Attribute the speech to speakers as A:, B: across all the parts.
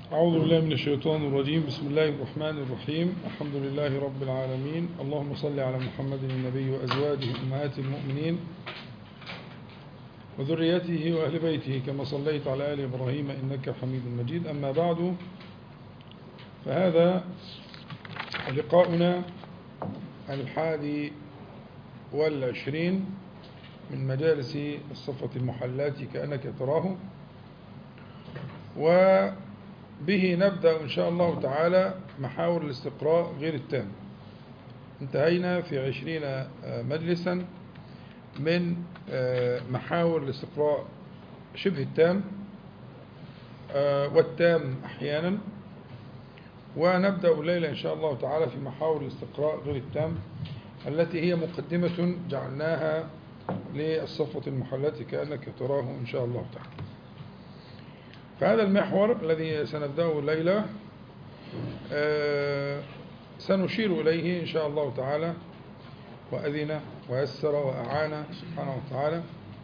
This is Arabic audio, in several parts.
A: أعوذ بالله من الشيطان الرجيم. بسم الله الرحمن الرحيم. الحمد لله رب العالمين. اللهم صل على محمد النبي وأزواجه أمهات المؤمنين وذريته وأهل بيته كما صليت على آل إبراهيم إنك حميد مجيد. أما بعد، فهذا لقاؤنا 21 من مجالس الصفة المحلات كأنك تراه، وبه نبدأ إن شاء الله تعالى محاور الاستقراء غير التام. انتهينا في 20 مجلسا من محاور الاستقراء شبه التام والتام أحيانا، ونبدأ الليلة إن شاء الله تعالى في محاور الاستقراء غير التام التي هي مقدمة جعلناها للصفة المحلات كأنك تراه إن شاء الله تعالى. فهذا المحور الذي سنبدأه الليلة سنشير إليه إن شاء الله تعالى، وأذن ويسر وأعان سبحانه وتعالى.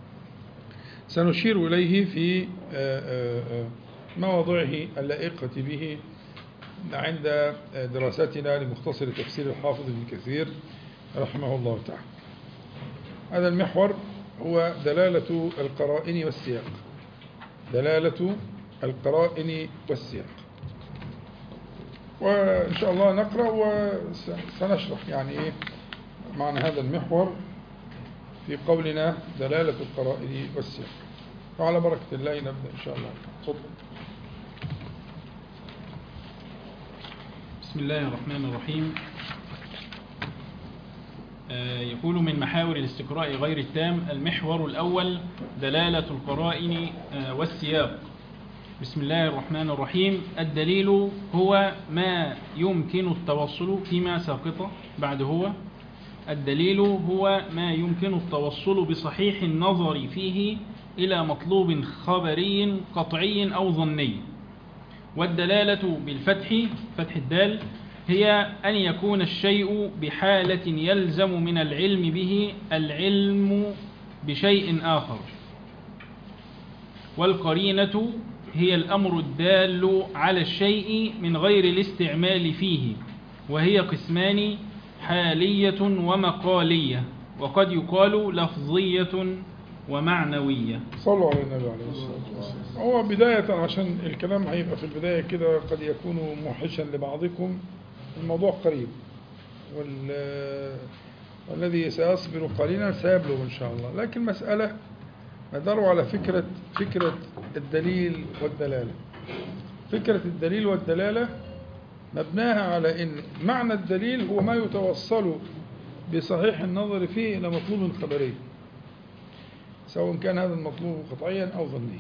A: سنشير إليه في مواضعه اللائقة به عند دراستنا لمختصر تفسير الحافظ ابن كثير رحمه الله تعالى. هذا المحور هو دلالة القرائن والسياق. دلالة القرائن والسياق. وإن شاء الله نقرأ وسنشرح يعني إيه معنى هذا المحور في قولنا دلالة القرائن والسياق. وعلى بركة الله نبدأ إن شاء الله. تفضل.
B: بسم الله الرحمن الرحيم. يقول من محاور الاستقراء غير التام: المحور الأول دلالة القرائن والسياق. بسم الله الرحمن الرحيم. الدليل هو ما يمكن التوصل فيما ساقطة بعد هو. الدليل هو ما يمكن التوصل بصحيح النظر فيه إلى مطلوب خبري قطعي أو ظني. والدلالة بالفتح، فتح الدال، هي أن يكون الشيء بحالة يلزم من العلم به العلم بشيء آخر. والقرينة هي الأمر الدال على الشيء من غير الاستعمال فيه، وهي قسمان: حالية ومقالية، وقد يقال لفظية ومعنوية.
A: صلوا على النبي عليه الصلاة والسلام. هو بداية عشان الكلام هيبقى في البداية كده قد يكون موحشا لبعضكم، الموضوع قريب، والذي سيصبر قليلا سيبلغ إن شاء الله. لكن مسألة مداره على فكرة الدليل والدلالة. فكرة الدليل والدلالة مبناها على أن معنى الدليل هو ما يتوصل بصحيح النظر فيه إلى مطلوب خبري، سواء كان هذا المطلوب قطعيا أو ظنيا.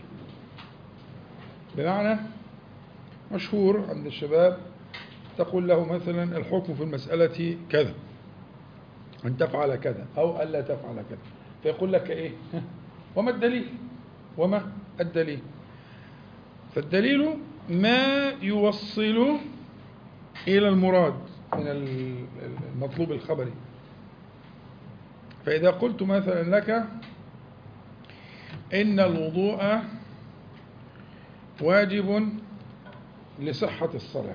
A: بمعنى مشهور عند الشباب تقول له مثلا الحكم في المسألة كذا، أن تفعل كذا أو ألا تفعل كذا، فيقول لك إيه؟ وما الدليل؟ وما الدليل؟ فالدليل ما يوصل إلى المراد من المطلوب الخبري. فإذا قلت مثلا لك إن الوضوء واجب لصحة الصلاة،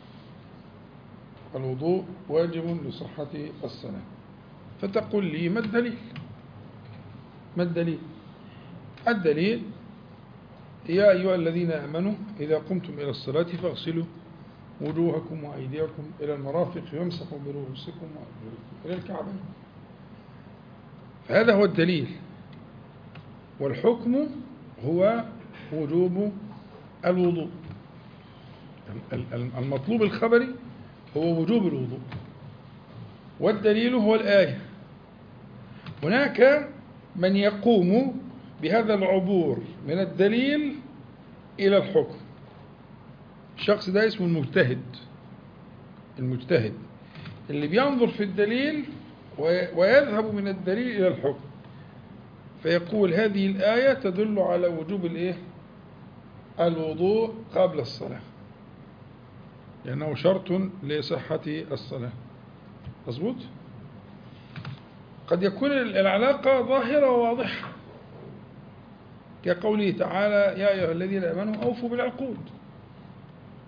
A: الوضوء واجب لصحة الصلاة، فتقول لي ما الدليل؟ ما الدليل؟ الدليل: يا أيها الذين آمنوا إذا قمتم إلى الصلاة فاغسلوا وجوهكم وأيديكم إلى المرافق وامسحوا برؤوسكم وأرجلكم إلى الكعبين. فهذا هو الدليل. والحكم هو وجوب الوضوء. المطلوب الخبري هو وجوب الوضوء، والدليل هو الآية. هناك من يقوم بهذا العبور من الدليل إلى الحكم. الشخص ده اسمه المجتهد. المجتهد اللي بينظر في الدليل ويذهب من الدليل إلى الحكم، فيقول هذه الآية تدل على وجوب الوضوء قبل الصلاة، لأنه شرط لصحة الصلاة. مظبوط؟ قد يكون العلاقة ظاهرة وواضحة، كقوله تعالى: يا أيها الذين آمنوا أوفوا بالعقود.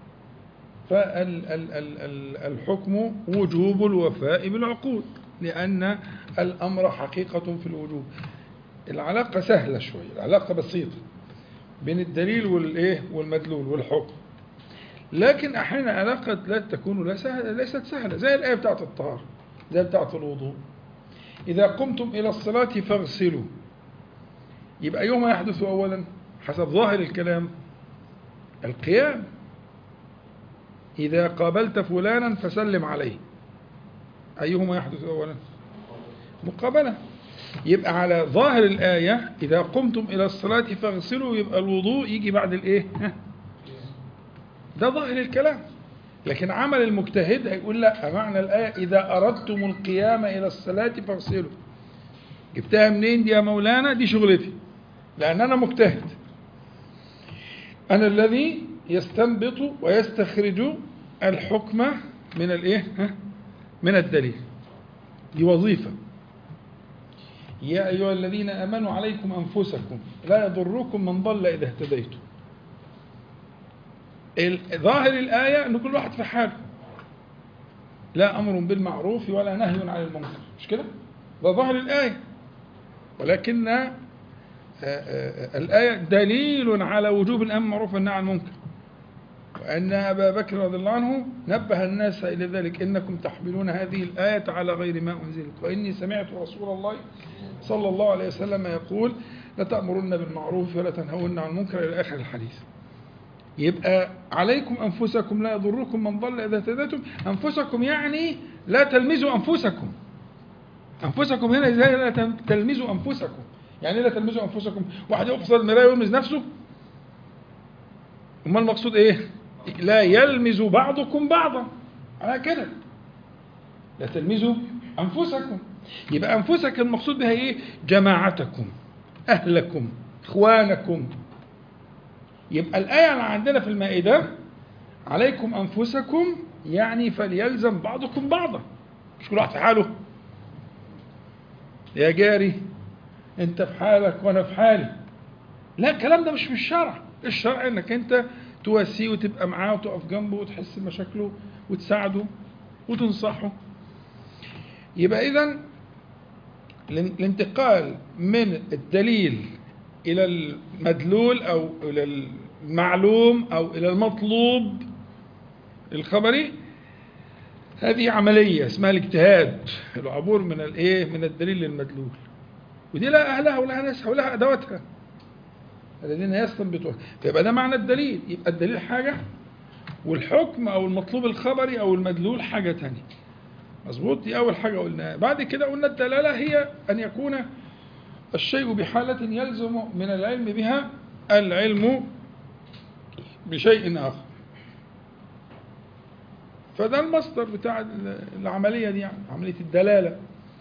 A: فالحكم وجوب الوفاء بالعقود، لأن الأمر حقيقة في الوجوب. العلاقة سهلة شوية، العلاقة بسيطة بين الدليل والمدلول والحكم، لكن أحيانا علاقة لا تكون ليست سهلة، زي الآية بتاعت الطهارة، زي بتاعت الوضوء. إذا قمتم إلى الصلاة فاغسلوا، يبقى أيهما يحدث أولا حسب ظاهر الكلام؟ القيام. إذا قابلت فلانا فسلم عليه، أيهما يحدث أولا؟ مقابلة. يبقى على ظاهر الآية إذا قمتم إلى الصلاة فاغسلوا، يبقى الوضوء يجي بعد الإيه؟ ده ظاهر الكلام. لكن عمل المجتهد هيقول لا، معنى الآية إذا أردتم القيام إلى الصلاة فاغسلوا. جبتها منين دي يا مولانا؟ دي شغلتي، لأن أنا مجتهد، أنا الذي يستنبط ويستخرج الحكم من من الدليل. دي وظيفة. يا أيها الذين آمنوا عليكم أنفسكم لا يضركم من ضل إذا اهتديتم. ظاهر الآية أن كل واحد في حاله، لا أمر بالمعروف ولا نهي عن المنكر، مش كده؟ ده ظاهر الآية. ولكن الآية دليل على وجوب الأمر بالمعروف والنهي عن المنكر، وأن أبا بكر رضي الله عنه نبه الناس إلى ذلك: إنكم تحملون هذه الآية على غير ما أنزلت، وإني سمعت رسول الله صلى الله عليه وسلم يقول: لتأمرن بالمعروف ولا تنهون عن المنكر، إلى آخر الحديث. يبقى عليكم أنفسكم لا يضركم من ضل إذا اهتديتم. أنفسكم يعني لا تلمزوا أنفسكم. أنفسكم هنا إزاي لا تلمزوا أنفسكم؟ يعني لا تلمزوا أنفسكم، واحد يقف قصاد المراية ويلمز نفسه؟ أما المقصود إيه؟ لا يلمز بعضكم بعضا، على كده لا تلمزوا أنفسكم. يبقى أنفسك المقصود بها إيه؟ جماعتكم، أهلكم، إخوانكم. يبقى الآية اللي عندنا في المائدة عليكم أنفسكم يعني فليلزم بعضكم بعضا، مش كل واحد في حاله. يا جاري أنت في حالك وأنا في حالي، لا، الكلام ده مش في الشرع. الشرع إنك أنت تواسيه وتبقى معاه وتقف جنبه وتحس بمشاكله وتساعده وتنصحه. يبقى إذن الانتقال من الدليل إلى المدلول أو إلى المعلوم أو إلى المطلوب الخبري، هذه عملية اسمها الاجتهاد، العبور من من الدليل للمدلول. ودي لها أهلها ولها ناسها ولها أدواتها الذين يستنبطوها. فيبقى ده معنى الدليل. يبقى الدليل حاجة، والحكم أو المطلوب الخبري أو المدلول حاجة تانية. مظبوط؟ دي أول حاجة قلناها. بعد كده قلنا الدلالة هي أن يكون الشيء بحالة يلزم من العلم بها العلم بشيء آخر. فده المصدر بتاع العملية دي، يعني عملية الدلالة.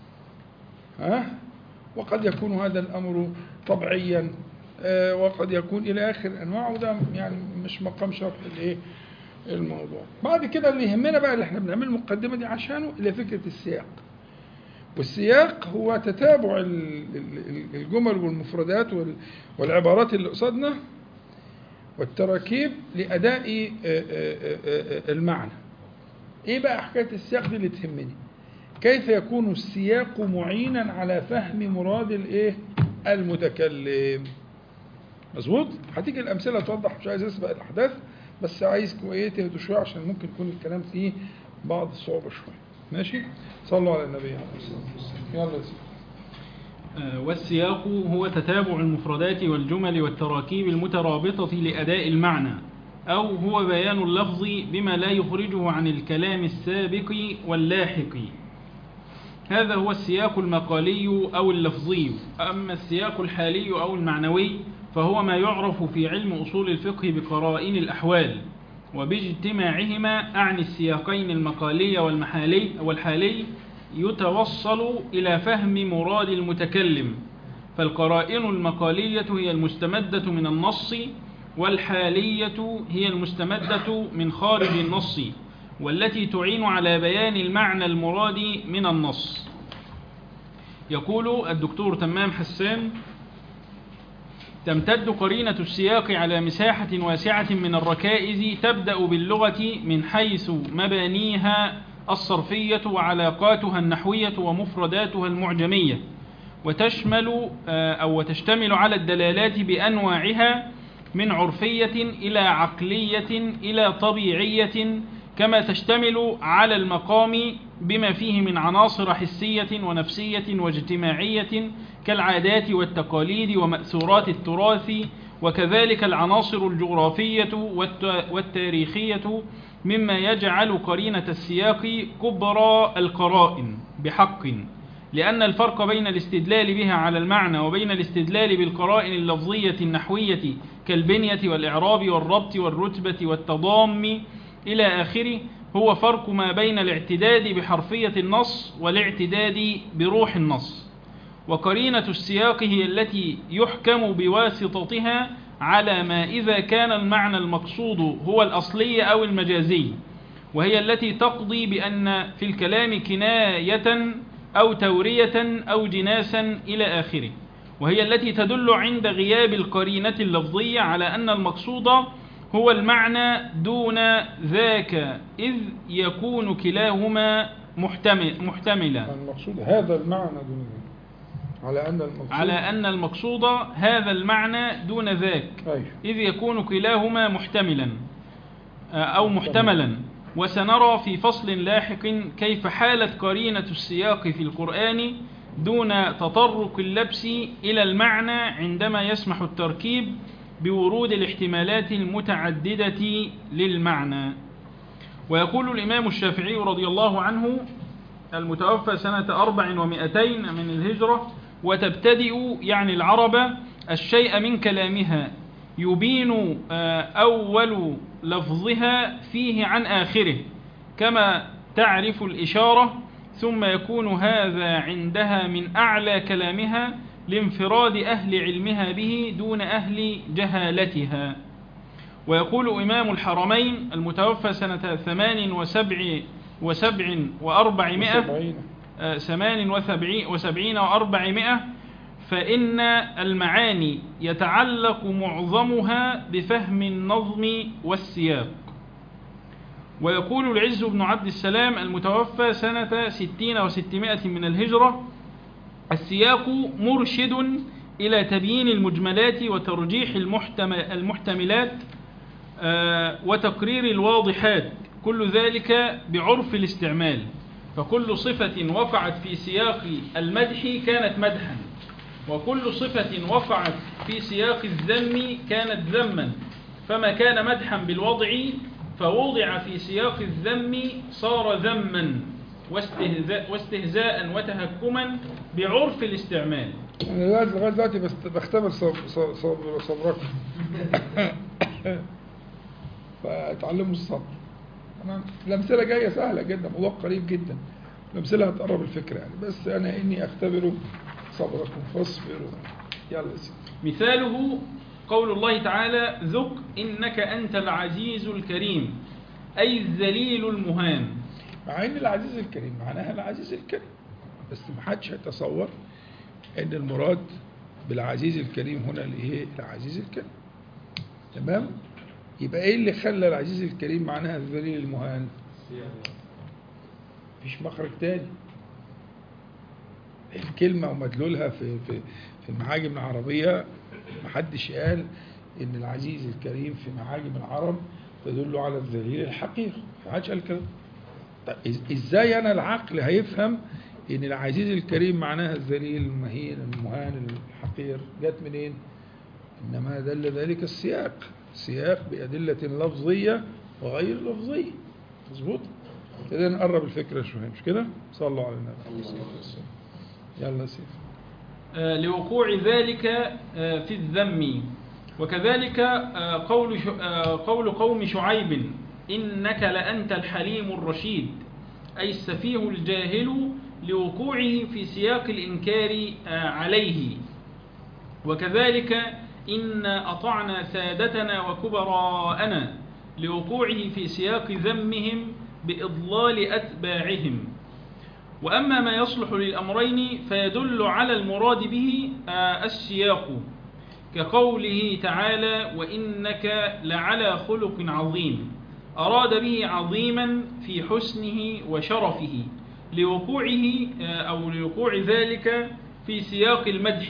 A: وقد يكون هذا الأمر طبيعيا، وقد يكون إلى آخر أنواع، وده يعني مش مقام شرح الموضوع. بعد كده اللي يهمنا بقى اللي احنا بنعمل المقدمة دي عشانه إلى فكرة السياق. والسياق هو تتابع الجمل والمفردات والعبارات اللي قصادنا والتراكيب لأداء المعنى. إيه بقى حكاية السياق دي اللي تهمني؟ كيف يكون السياق معينا على فهم مراد المتكلم؟ مظبوط؟ هتيجي الأمثلة توضح، مش عايز أسبق الأحداث، بس عايزكم تهدوا شوية عشان ممكن يكون الكلام فيه بعض الصعوبة شوية. ماشي؟ صلوا على النبي عليه الصلاة والسلام. يلا.
B: والسياق هو تتابع المفردات والجمل والتراكيب المترابطة لأداء المعنى، أو هو بيان اللفظ بما لا يخرجه عن الكلام السابق واللاحق. هذا هو السياق المقالي أو اللفظي. أما السياق الحالي أو المعنوي فهو ما يعرف في علم أصول الفقه بقرائن الأحوال، وباجتماعهما أعني السياقين المقالي والحالي يتوصل إلى فهم مراد المتكلم. فالقرائن المقالية هي المستمدة من النص، والحالية هي المستمدة من خارج النص، والتي تعين على بيان المعنى المراد من النص. يقول الدكتور تمام حسان تمتد قرينة السياق على مساحة واسعة من الركائز تبدأ باللغة من حيث مبانيها الصرفية وعلاقاتها النحوية ومفرداتها المعجمية، وتشتمل على الدلالات بأنواعها من عرفية إلى عقلية إلى طبيعية، كما تشتمل على المقام بما فيه من عناصر حسية ونفسية واجتماعية كالعادات والتقاليد ومأثورات التراث، وكذلك العناصر الجغرافية والتاريخية، مما يجعل قرينة السياق كبرى القرائن بحق، لأن الفرق بين الاستدلال بها على المعنى وبين الاستدلال بالقرائن اللفظية النحوية كالبنية والإعراب والربط والرتبة والتضام إلى آخره هو فرق ما بين الاعتداد بحرفية النص والاعتداد بروح النص. وقرينة السياق هي التي يحكم بواسطتها على ما إذا كان المعنى المقصود هو الأصلي أو المجازي، وهي التي تقضي بأن في الكلام كناية أو تورية أو جناسا إلى آخره، وهي التي تدل عند غياب القرينة اللفظية على أن المقصود هو المعنى دون ذاك، إذ يكون كلاهما محتملا.
A: المقصود هذا المعنى دون ذاك، على أن المقصود
B: هذا المعنى دون ذاك، إذ يكون كلاهما محتملا أو محتملا. وسنرى في فصل لاحق كيف حالة قرينة السياق في القرآن دون تطرق اللبس إلى المعنى عندما يسمح التركيب بورود الاحتمالات المتعددة للمعنى. ويقول الإمام الشافعي رضي الله عنه المتوفى سنة 400 من الهجرة: وتبتدئ يعني العرب الشيء من كلامها يبين أول لفظها فيه عن آخره كما تعرف الإشارة، ثم يكون هذا عندها من أعلى كلامها لانفراد أهل علمها به دون أهل جهالتها. ويقول إمام الحرمين المتوفى سنة 78 و400: فإن المعاني يتعلق معظمها بفهم النظم والسياق. ويقول العز بن عبد السلام المتوفى سنة 60 و600 من الهجرة: السياق مرشد إلى تبيين المجملات وترجيح المحتملات وتقرير الواضحات، كل ذلك بعرف الاستعمال، فكل صفة وقعت في سياق المدح كانت مدحا، وكل صفة وقعت في سياق الذم كانت ذما، فما كان مدحا بالوضع فوضع في سياق الذم صار ذما واستهزاء وتهكما بعرف الاستعمال.
A: لغاية دلوقتي بختبر صبركم فتعلموا الصبر. الأمثلة جاية سهلة جدا، موضوع قريب جدا، الأمثلة هتقرب الفكرة يعني، بس أنا إني أختبر صبركم فاصبروا. يلا سيدي.
B: مثاله قول الله تعالى: ذق إنك أنت العزيز الكريم، أي الذليل المهان.
A: مع إن العزيز الكريم معناها العزيز الكريم، بس ما حدش هيتصور إن المراد بالعزيز الكريم هنا الإيه؟ العزيز الكريم. تمام؟ يبقى إيه اللي خلى العزيز الكريم معناها الذليل المهان؟ مفيش مخرج تاني. الكلمة ومدلولها في المعاجم العربية محدش قال إن العزيز الكريم في معاجم العرب تدل على الذليل الحقير، محدش قال كده. طيب إزاي أنا العقل هيفهم إن العزيز الكريم معناها الذليل المهين المهان الحقير؟ جت منين؟ إنما دل ذلك السياق بأدلة لفظية وغير لفظية. مظبوط؟ كده نقرب الفكرة شوية، مش كده؟ صلوا على النبي. يلا سيف.
B: لوقوع ذلك في الذم. وكذلك قول قوم شعيب: إنك لأنت الحليم الرشيد، أي السفيه الجاهل، لوقوعه في سياق الإنكار عليه. وكذلك إن أطعنا سادتنا وكبراءنا، لوقوعه في سياق ذمهم بإضلال أتباعهم. وأما ما يصلح للأمرين فيدل على المراد به السياق، كقوله تعالى وإنك لعلى خلق عظيم، أراد به عظيما في حسنه وشرفه لوقوع ذلك في سياق المدح.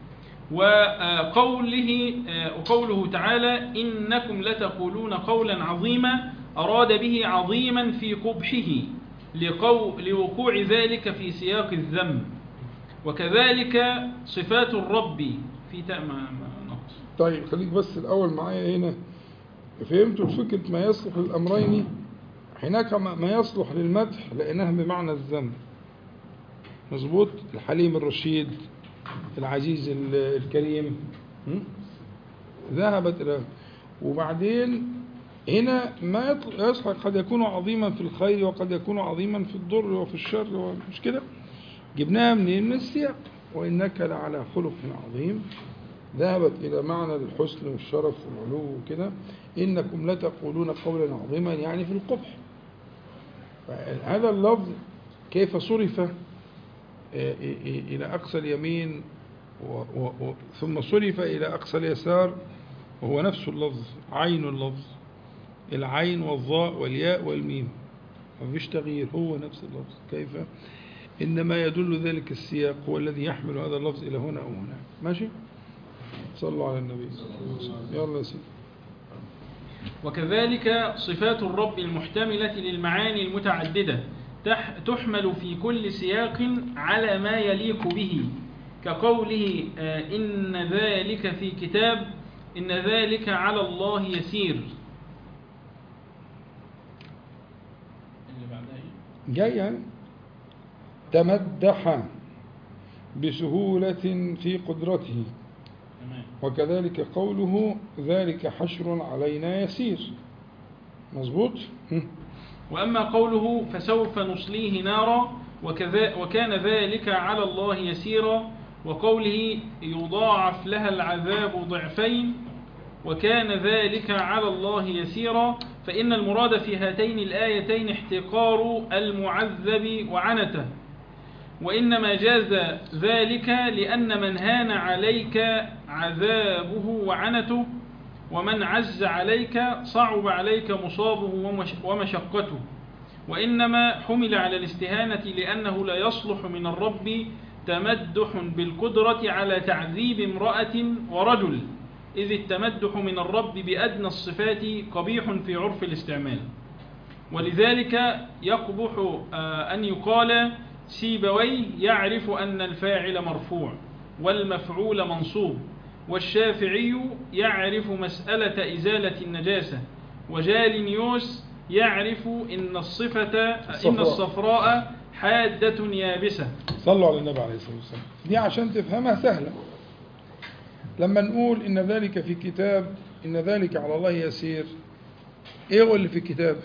B: وقوله تعالى إنكم لتقولون قولا عظيما، أراد به عظيما في قبحه لوقوع ذلك في سياق الذم. وكذلك صفات الرب في نقص.
A: طيب خليك بس الأول معايا هنا. فهمتوا الفكرة ما يصلح للأمرين؟ هناك ما يصلح للمدح لأنها بمعنى الذم، مظبوط؟ الحليم الرشيد، العزيز الكريم، ذهبت إلى. وبعدين هنا ما يصلح قد يكون عظيما في الخير وقد يكون عظيما في الضر وفي الشر، مش كده؟ جبناها من السياق. وإنك لعلى خلق عظيم، ذهبت إلى معنى الحسن والشرف والعلو وكده. إنكم لتقولون قولا عظيما يعني في القبح. هذا اللفظ كيف صرف إلى أقصى اليمين ثم صرف إلى أقصى اليسار، وهو نفس اللفظ، عين اللفظ، العين والظاء والياء والميم، ما فيش تغيير، هو نفس اللفظ. كيف؟ إنما يدل ذلك السياق هو الذي يحمل هذا اللفظ إلى هنا أو هناك. ماشي؟ صلوا على النبي. يلا يا سيدي.
B: وكذلك صفات الرب المحتملة للمعاني المتعددة تحمل في كل سياق على ما يليق به، كقوله إن ذلك في كتاب، إن ذلك على الله يسير.
A: جاي يعني تمدح بسهولة في قدرته. وكذلك قوله ذلك حشر علينا يسير، مظبوط.
B: وأما قوله فسوف نصليه نارا وكان ذلك على الله يسيرا، وقوله يضاعف لها العذاب ضعفين وكان ذلك على الله يسيرا، فإن المراد في هاتين الآيتين احتقار المعذب وعنته، وإنما جاز ذلك لأن من هان عليك عذابه وعنته، ومن عز عليك صعب عليك مصابه ومشقته. وإنما حمل على الاستهانة لأنه لا يصلح من الرب تمدح بالقدرة على تعذيب امرأة ورجل، إذ التمدح من الرب بأدنى الصفات قبيح في عرف الاستعمال. ولذلك يقبح أن يقال سيبويه يعرف أن الفاعل مرفوع والمفعول منصوب، والشافعي يعرف مسألة إزالة النجاسة، وجالينيوس يعرف إن الصفراء حادة يابسة.
A: صلوا على النبي عليه الصلاة والسلام. دي عشان تفهمها سهلة. لما نقول إن ذلك في كتاب، إن ذلك على الله يسير، إيه هو اللي في الكتاب؟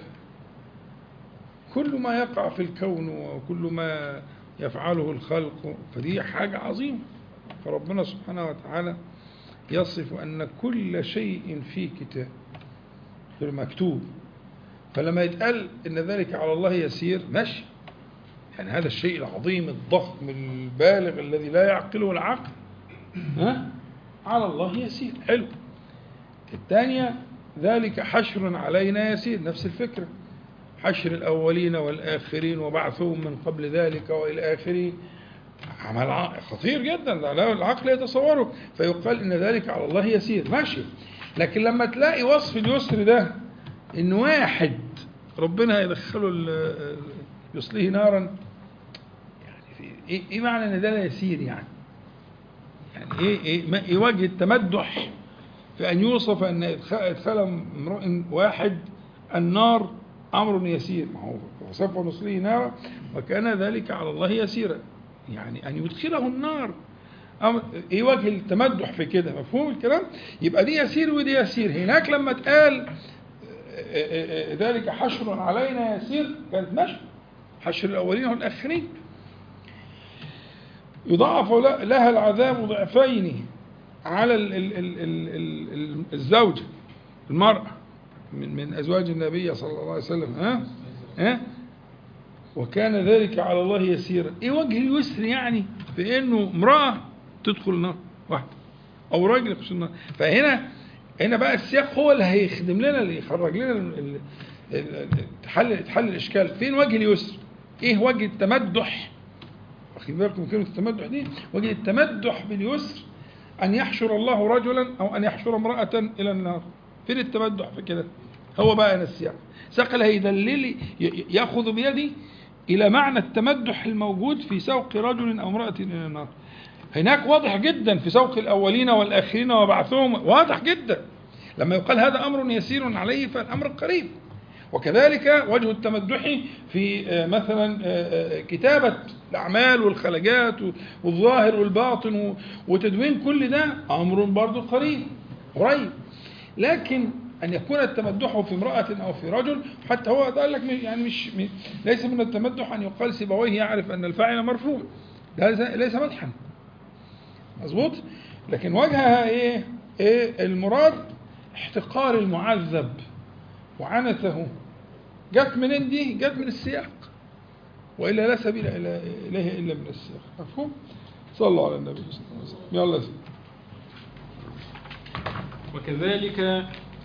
A: كل ما يقع في الكون وكل ما يفعله الخلق، فدي حاجة عظيمة. فربنا سبحانه وتعالى يصف أن كل شيء في كتاب، في المكتوب. فلما يتقال إن ذلك على الله يسير، ماشي، يعني هذا الشيء العظيم الضخم البالغ الذي لا يعقله العقل، على الله يسير، حلو. الثانية ذلك حشر علينا يسير، نفس الفكرة، حشر الأولين والآخرين وبعثهم من قبل ذلك وإلى آخره، عمل خطير جدا لا العقل يتصوره. فيقال إن ذلك على الله يسير، ماشي. لكن لما تلاقي وصف اليسر ده إن واحد ربنا يدخله يصليه نارا، يعني إيه معنى إن ده لا يسير؟ يعني إيه وجه التمدح في أن يوصف أن إدخال امرؤ واحد النار أمر يسير؟ ما هو سوف نصليه نارا وكان ذلك على الله يسيرا، يعني أن يدخله النار. إيه وجه التمدح في كده؟ مفهوم الكلام؟ يبقى دي يسير ودي يسير. هناك لما اتقال ذلك حشر علينا يسير، كانت ماشي، حشر الأولين والآخرين. يضاعف لها العذاب ضعفين على الزوجة المرأة من أزواج النبي صلى الله عليه وسلم. وكان ذلك على الله يسيرا. ايه وجه اليسر يعني في انه امرأة تدخل نار واحدة؟ أو راجل يخش النار. فهنا بقى السياق هو اللي هيخدم لنا، اللي يخرج لنا تحل الإشكال. فين وجه اليسر؟ إيه وجه التمدح؟ واخدين بالكم كلمة التمدح دي؟ وجه التمدح باليسر أن يحشر الله رجلا أو أن يحشر امرأة إلى النار. فين التمدح في كده؟ هو بقى أنا السياق ساق هيدللي يأخذ بيدي إلى معنى التمدح الموجود في سوق رجل أو امرأة إلى النار. هناك واضح جدا في سوق الأولين والآخرين وبعثهم، واضح جدا. لما يقال هذا أمر يسير عليه فالأمر قريب. وكذلك وجه التمدح في مثلا كتابة الأعمال والخلجات والظاهر والباطن وتدوين كل ده أمر برضو قريب. لكن أن يكون التمدح في امرأة أو في رجل، حتى هو قال لك يعني ليس من التمدح أن يقال سيبويه يعرف أن الفاعل مرفوع، ده ليس مدحا مظبوط. لكن وجهها إيه المراد؟ احتقار المعذب وعنته. جت منين دي؟ جت من السياق، وإلا لا سبيل إليه إلا من السياق. مفهوم؟ صلى الله على النبي صلى الله عليه وسلم. يلا سيدي.
B: وكذلك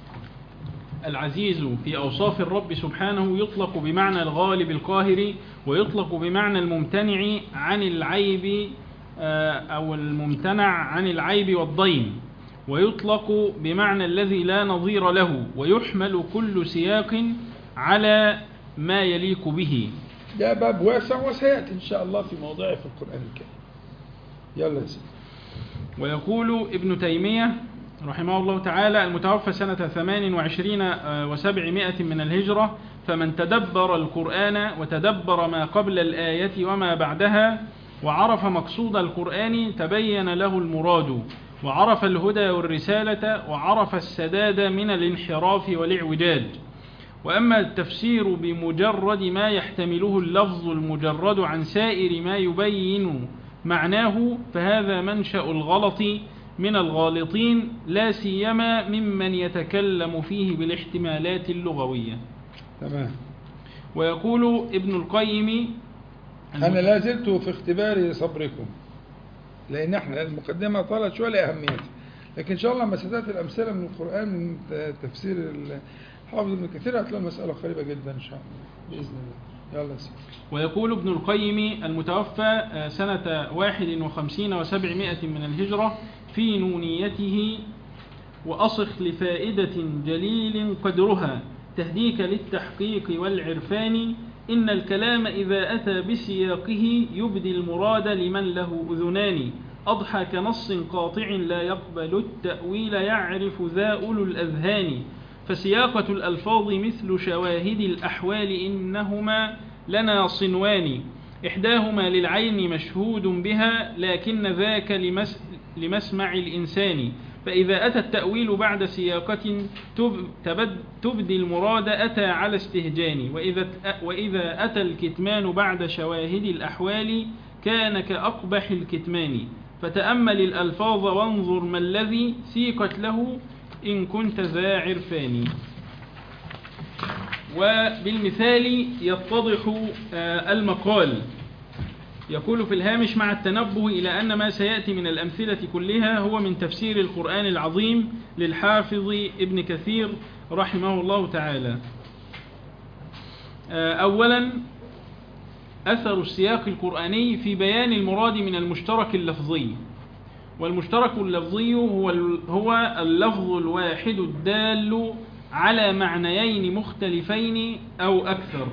B: العزيز في أوصاف الرب سبحانه يطلق بمعنى الغالب القاهر، ويطلق بمعنى الممتنع عن العيب أو الممتنع عن العيب والضيم، ويطلق بمعنى الذي لا نظير له، ويحمل كل سياق على ما يليق به.
A: ده باب واسع وسيأتي إن شاء الله في موضعه في القرآن الكريم. يلا سيدي.
B: ويقول ابن تيمية رحمه الله تعالى المتوفى سنة 28 و700 من الهجرة: فمن تدبر القرآن وتدبر ما قبل الآية وما بعدها وعرف مقصود القرآن تبين له المراد، وعرف الهدى والرسالة، وعرف السداد من الانحراف والإعوجاج. وأما التفسير بمجرد ما يحتمله اللفظ المجرد عن سائر ما يبين معناه فهذا منشأ الغلط من الغالطين، لا سيما ممن يتكلم فيه بالاحتمالات اللغوية.
A: تمام.
B: ويقول ابن القيم:
A: أنا لا زلت في اختبار صبركم، لأن احنا المقدمة طالت شوية لأهميتها، لكن إن شاء الله لما ستأتي الأمثلة من القرآن من تفسير الحافظ ابن كثير هتلاقي المسألة قريبة جدا إن شاء الله بإذن الله. يلا سيدي.
B: ويقول ابن القيم المتوفى سنة 51 و700 من الهجرة في نونيته: وأصخ لفائدة جليل قدرها تهديك للتحقيق والعرفان، إن الكلام إذا أتى بسياقه يبدي المراد لمن له أذنان، أضحى كنص قاطع لا يقبل التأويل يعرف ذا أولو الأذهان، فسياقة الألفاظ مثل شواهد الأحوال إنهما لنا صنوان، إحداهما للعين مشهود بها لكن ذاك لمسمع الإنسان، فإذا أتى التأويل بعد سياقة تبدي المراد أتى على استهجان، وإذا أتى الكتمان بعد شواهد الأحوال كان كأقبح الكتمان، فتأمل الألفاظ وانظر ما الذي سيقت له إن كنت ذا عرفان. وبالمثال يتضح المقال. يقول في الهامش: مع التنبه إلى أن ما سيأتي من الأمثلة كلها هو من تفسير القرآن العظيم للحافظ ابن كثير رحمه الله تعالى. أولا أثر السياق القرآني في بيان المراد من المشترك اللفظي. والمشترك اللفظي هو اللفظ الواحد الدال على معنيين مختلفين أو أكثر.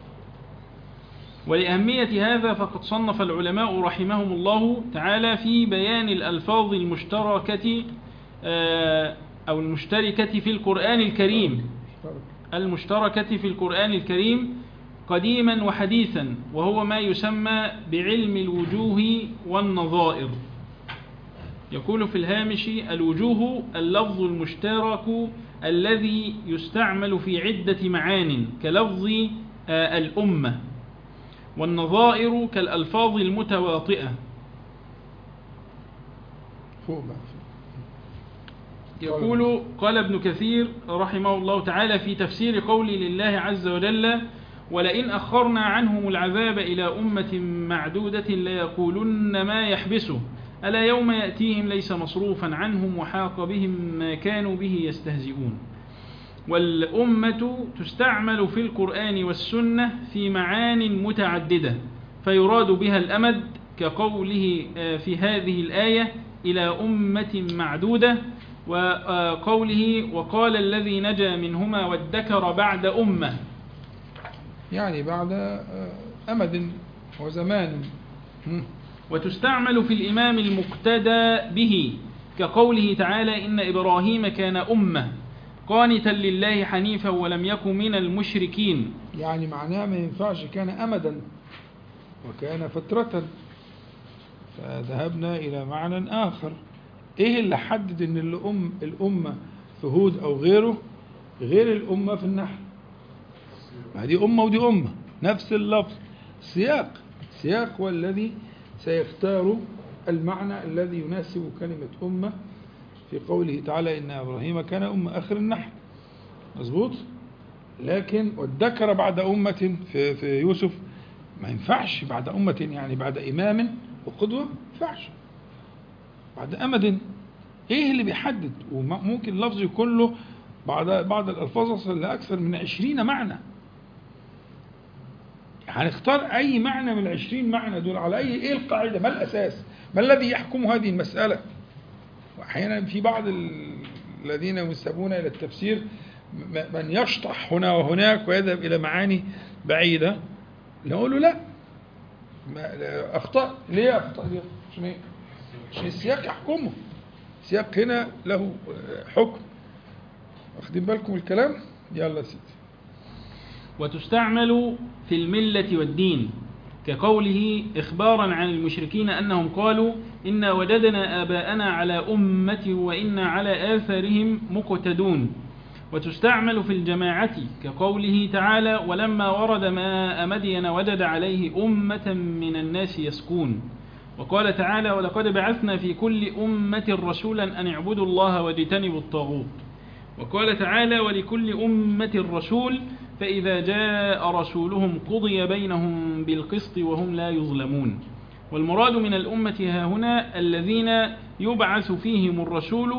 B: ولأهمية هذا فقد صنف العلماء رحمهم الله تعالى في بيان الألفاظ المشتركة أو المشتركة في القرآن الكريم، المشتركة في القرآن الكريم قديما وحديثا، وهو ما يسمى بعلم الوجوه والنظائر. يقول في الهامش: الوجوه اللفظ المشترك الذي يستعمل في عدة معان كلفظ الأمة، والنظائر كالألفاظ المتواطئة. يقول: قال ابن كثير رحمه الله تعالى في تفسير قول لله عز وجل: ولئن أخرنا عنهم العذاب إلى أمة معدودة ليقولن ما يحبسه، ألا يوم يأتيهم ليس مصروفا عنهم وحاق بهم ما كانوا به يستهزئون. والأمة تستعمل في القرآن والسنة في معان متعددة، فيراد بها الأمد كقوله في هذه الآية إلى أمة معدودة، وقوله وقال الذي نجا منهما وادكر بعد أمة،
A: يعني بعد أمد وزمان.
B: وتستعمل في الإمام المقتدى به كقوله تعالى إن إبراهيم كان أمة قانتا لله حنيفا ولم يكن من المشركين.
A: يعني معناه ما ينفعش كان أمدا وكان فترة، فذهبنا إلى معنى آخر. إيه اللي حدد إن الأمة في هود أو غيره غير الأمة في النحل؟ ما دي أمة ودي أمة، نفس اللفظ، السياق هو الذي سيختار المعنى الذي يناسب كلمة أمة في قوله تعالى إن إبراهيم كان أمة آخر النحل، مظبوط. لكن والذكر بعد أمة في يوسف ما ينفعش بعد أمة، يعني بعد إمام وقدوة ما ينفعش بعد أمد. إيه اللي بيحدد؟ وممكن اللفظ يكون له بعض الألفاظ يصل لأكثر من 20 معنى. هنختار أي معنى من 20 معنى دول على إيه القاعدة؟ ما الأساس؟ ما الذي يحكم هذه المسألة؟ وأحيانا في بعض الذين ينسبون إلى التفسير من يشطح هنا وهناك ويذهب إلى معاني بعيدة، نقول له لا، أخطأ. ليه أخطأ؟ عشان السياق يحكمه. السياق هنا له حكم. واخدين بالكم الكلام؟ يلا سيدي.
B: وتستعمل في الملة والدين كقوله إخبارا عن المشركين أنهم قالوا إنا وجدنا آباءنا على أمة وإنا على آثارهم مقتدون. وتستعمل في الجماعة كقوله تعالى ولما ورد ماء مدين وجد عليه أمة من الناس يسكون. وقال تعالى ولقد بعثنا في كل أمة رسولا أن اعبدوا الله واجتنبوا الطاغوت. وقال تعالى ولكل أمة رسول فإذا جاء رسولهم قضي بينهم بالقسط وهم لا يظلمون. والمراد من الأمة هاهنا الذين يبعث فيهم الرسول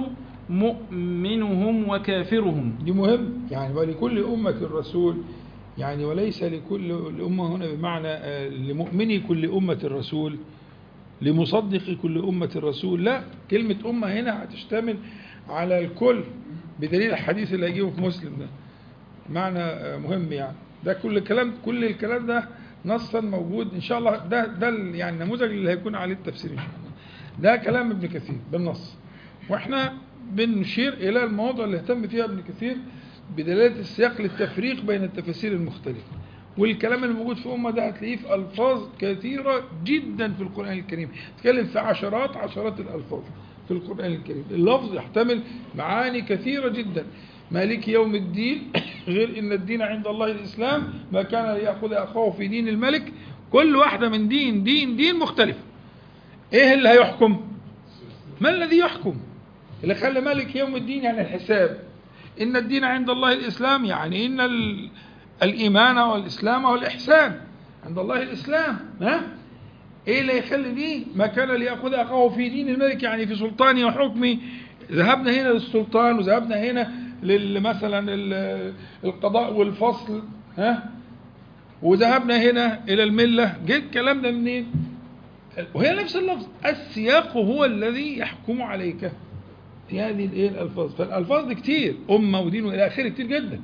B: مؤمنهم وكافرهم.
A: دي مهم، يعني ولكل أمة رسول، يعني وليس لكل الأمة هنا بمعنى لمؤمني كل أمة الرسول، لمصدق كل أمة الرسول، لا، كلمة أمة هنا هتشتمل على الكل بدليل الحديث اللي هيجيبه في مسلم ده، معنى مهم. يعني ده كل الكلام ده نصا موجود إن شاء الله. ده يعني النموذج اللي هيكون عليه التفسير إن شاء الله. ده كلام ابن كثير بالنص، واحنا بنشير إلى المواضع اللي اهتم فيها ابن كثير بدلالة السياق للتفريق بين التفاسير المختلفة. والكلام الموجود في أمة ده هتلاقيه في ألفاظ كثيرة جدا في القرآن الكريم، تتكلم في عشرات الألفاظ في القرآن الكريم. اللفظ يحتمل معاني كثيرة جدا. مالك يوم الدين غير إن الدين عند الله الإسلام، ما كان ليأخذ أخاه في دين الملك، كل واحدة من دين مختلف. إيه اللي هيحكم؟ ما الذي يحكم؟ اللي خلى مالك يوم الدين يعني الحساب. إن الدين عند الله الإسلام يعني إن الإيمان والإسلام والإحسان عند الله الإسلام. إيه اللي يخلي دي ما كان ليأخذ أخاه في دين الملك، يعني في سلطانه وحكمه. ذهبنا هنا للسلطان وذهبنا هنا مثلا القضاء والفصل، وذهبنا هنا إلى الملة. جه الكلام ده منين؟ وهي نفس اللفظ. السياق هو الذي يحكم عليك في هذه الألفاظ. فالألفاظ دي كتير، أمة ودين وإلى آخره، كتير جدا.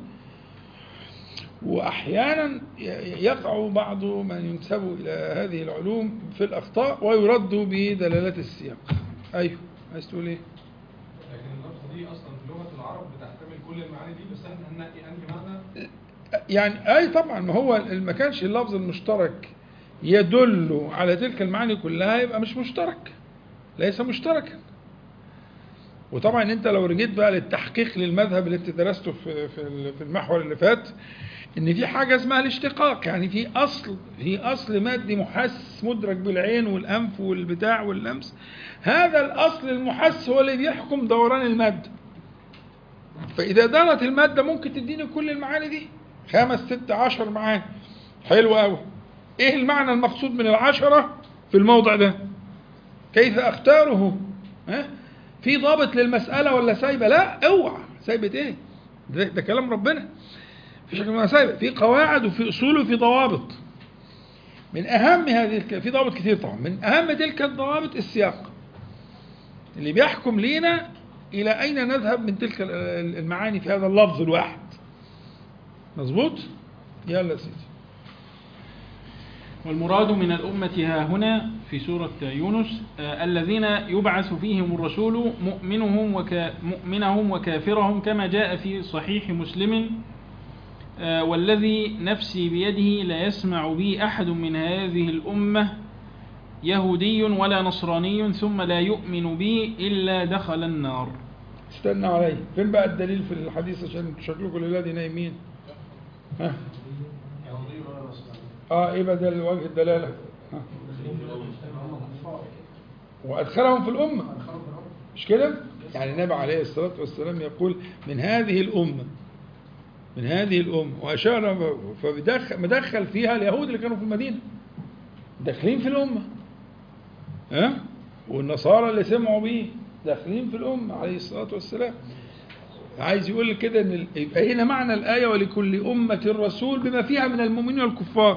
A: وأحيانا يقع بعض من ينسب إلى هذه العلوم في الأخطاء ويرد بدلالات السياق. أيوه، عايز تقول إيه؟
C: لكن اللفظة دي أصلا في لغة العرب بتحتمل كل المعاني دي، بس احنا هننقي أنهي معنى؟
A: يعني أي طبعا، ما هو ما كانش اللفظ المشترك يدل على تلك المعاني كلها يبقى مش مشترك، ليس مشتركا. وطبعا انت لو رجيت بقى للتحقيق للمذهب اللي انت درسته في المحور اللي فات، ان في حاجة اسمها الاشتقاق، يعني في اصل مادي محس مدرك بالعين والانف والبتاع واللمس. هذا الاصل المحس هو اللي بيحكم دوران المادة. فاذا دارت المادة ممكن تديني كل المعاني دي 5 6 10 معاني، حلو قوي. ايه المعنى المقصود من 10 في الموضع ده؟ كيف أختاره؟ في ضابط للمسألة ولا سايبة؟ لا، اوعى سايبة ايه؟ ده كلام ربنا. في شكل ما سايبة، في قواعد وفي أصول وفي ضوابط. من أهم هذه في ضوابط كثير طبعا، من أهم تلك الضوابط السياق اللي بيحكم لينا إلى أين نذهب من تلك المعاني في هذا اللفظ الواحد. مظبوط؟ يلا سيدي.
B: والمراد من الأمة ها هنا في سورة يونس الذين يبعث فيهم الرسول مؤمنهم وكافرهم كما جاء في صحيح مسلم والذي نفسي بيده لا يسمع بي أحد من هذه الأمة يهودي ولا نصراني ثم لا يؤمن بي إلا دخل النار.
A: استنى علي، فين بقى الدليل في الحديث عشان شكلكم الولاد نايمين؟ ها؟ ايه بدل وجه الدلالة؟ وأدخلهم في الأمة، مش كده؟ يعني النبي عليه الصلاة والسلام يقول من هذه الأمة، من هذه الأمة، وأشار فمدخل فيها اليهود اللي كانوا في المدينة داخلين في الأمة، والنصارى اللي سمعوا به داخلين في الأمة عليه الصلاة والسلام. عايز يقول لك كده ان يبقى هنا معنى الآية ولكل أمة رسول بما فيها من المؤمنين والكفار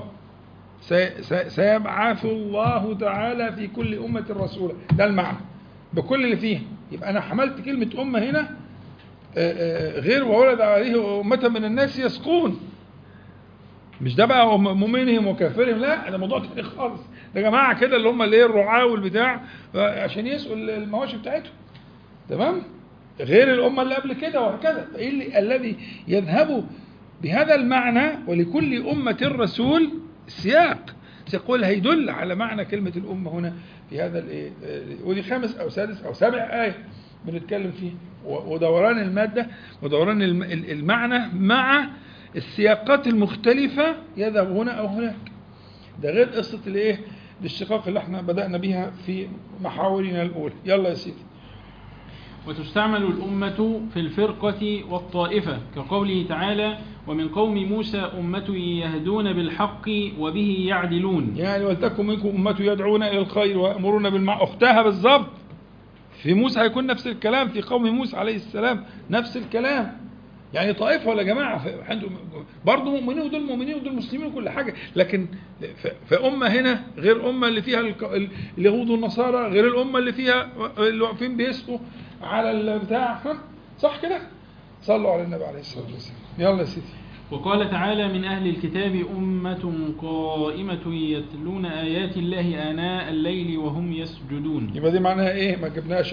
A: سيبعث الله تعالى في كل أمة رسولا. ده المعنى بكل اللي فيها. يبقى أنا حملت كلمة أمة هنا غير وولد عليه أمة من الناس يسقون، مش ده بقى مؤمنهم وكافرهم، لا ده موضوع تاني خالص. ده جماعة كده اللي هم اللي الرعاة والبتاع عشان يسقوا المواشي بتاعتهم، تمام؟ غير الأمة اللي قبل كده وهكذا. فإيه الذي يذهب بهذا المعنى ولكل أمة رسول؟ السياق سيقول هيدل على معنى كلمة الأمة هنا في هذا ودي 5 أو 6 أو 7 آية بنتكلم فيه، ودوران المادة ودوران المعنى مع السياقات المختلفة يذهب هنا أو هناك. ده غير قصة الاشتقاق اللي احنا بدأنا بها في محاورنا الأولى. يلا يا سيدي.
B: وتستعمل الأمة في الفرقة والطائفة كقوله تعالى ومن قوم موسى أمة يهدون بالحق وبه يعدلون.
A: يعني ولتكن منكم أمة يدعون إلى الخير ويأمرون بالمعروف. أختها بالضبط في موسى هيكون نفس الكلام، في قوم موسى عليه السلام نفس الكلام. يعني طائفة ولا جماعة برضه مؤمنين ودول مؤمنين ودول مسلمين وكل حاجة، لكن فأمة هنا غير أمة اللي فيها اليهود والنصارى، غير الأمة اللي فيها اللي واقفين بيسقوا على البتاع. صح كده؟ صلوا على النبي عليه الصلاة والسلام. يلا يا سيدي.
B: وقال تعالى من أهل الكتاب أمة قائمة يتلون آيات الله آناء الليل وهم يسجدون.
A: يبقى دي معناها إيه؟ ما جبناش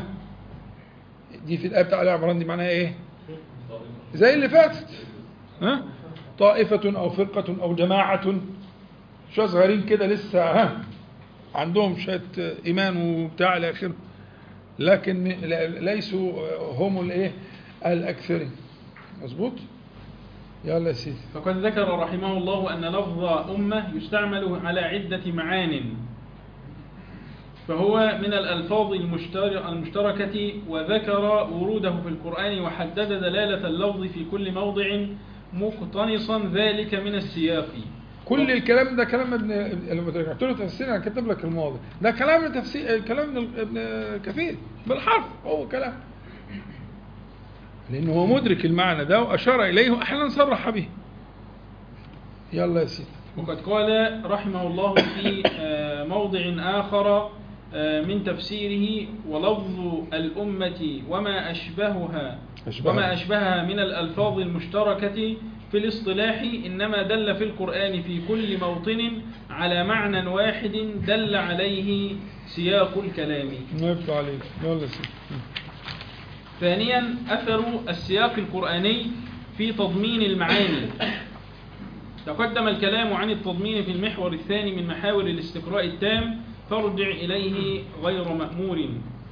A: دي في الآية بتاع آل عمران دي معناها إيه؟ زي اللي فاتت. طائفة أو فرقة أو جماعة، شوية صغيرين كده لسه عندهم شوية إيمان وبتاع إلى آخره، لكن ليسوا هم الأكثرين. مظبوط؟ يلا يا سيدي.
B: فقد ذكر رحمه الله أن لفظ أمة يستعمل على عدة معان، فهو من الألفاظ المشتركة، وذكر وروده في القرآن وحدد دلالة اللفظ في كل موضع مقتنصا ذلك من السياق.
A: كل الكلام ده كلام لما رجعت له تفسير انا كاتب لك الماضي، ده كلام تفسير كلام ابن كثير بالحرف، هو كلام لأنه هو مدرك المعنى ده وأشار إليه وأحيانا صرح به. يلا يا سيدي.
B: وقد قال رحمه الله في موضع آخر من تفسيره ولفظ الأمة وما أشبهها من الألفاظ المشتركة في الاصطلاح إنما دل في القرآن في كل موطن على معنى واحد دل عليه سياق الكلام.
A: نفتح عليك. يلا سيدي.
B: ثانيا أثر السياق القرآني في تضمين المعاني. تقدم الكلام عن التضمين في المحور الثاني من محاور الاستقراء التام، فارجع إليه غير مأمور.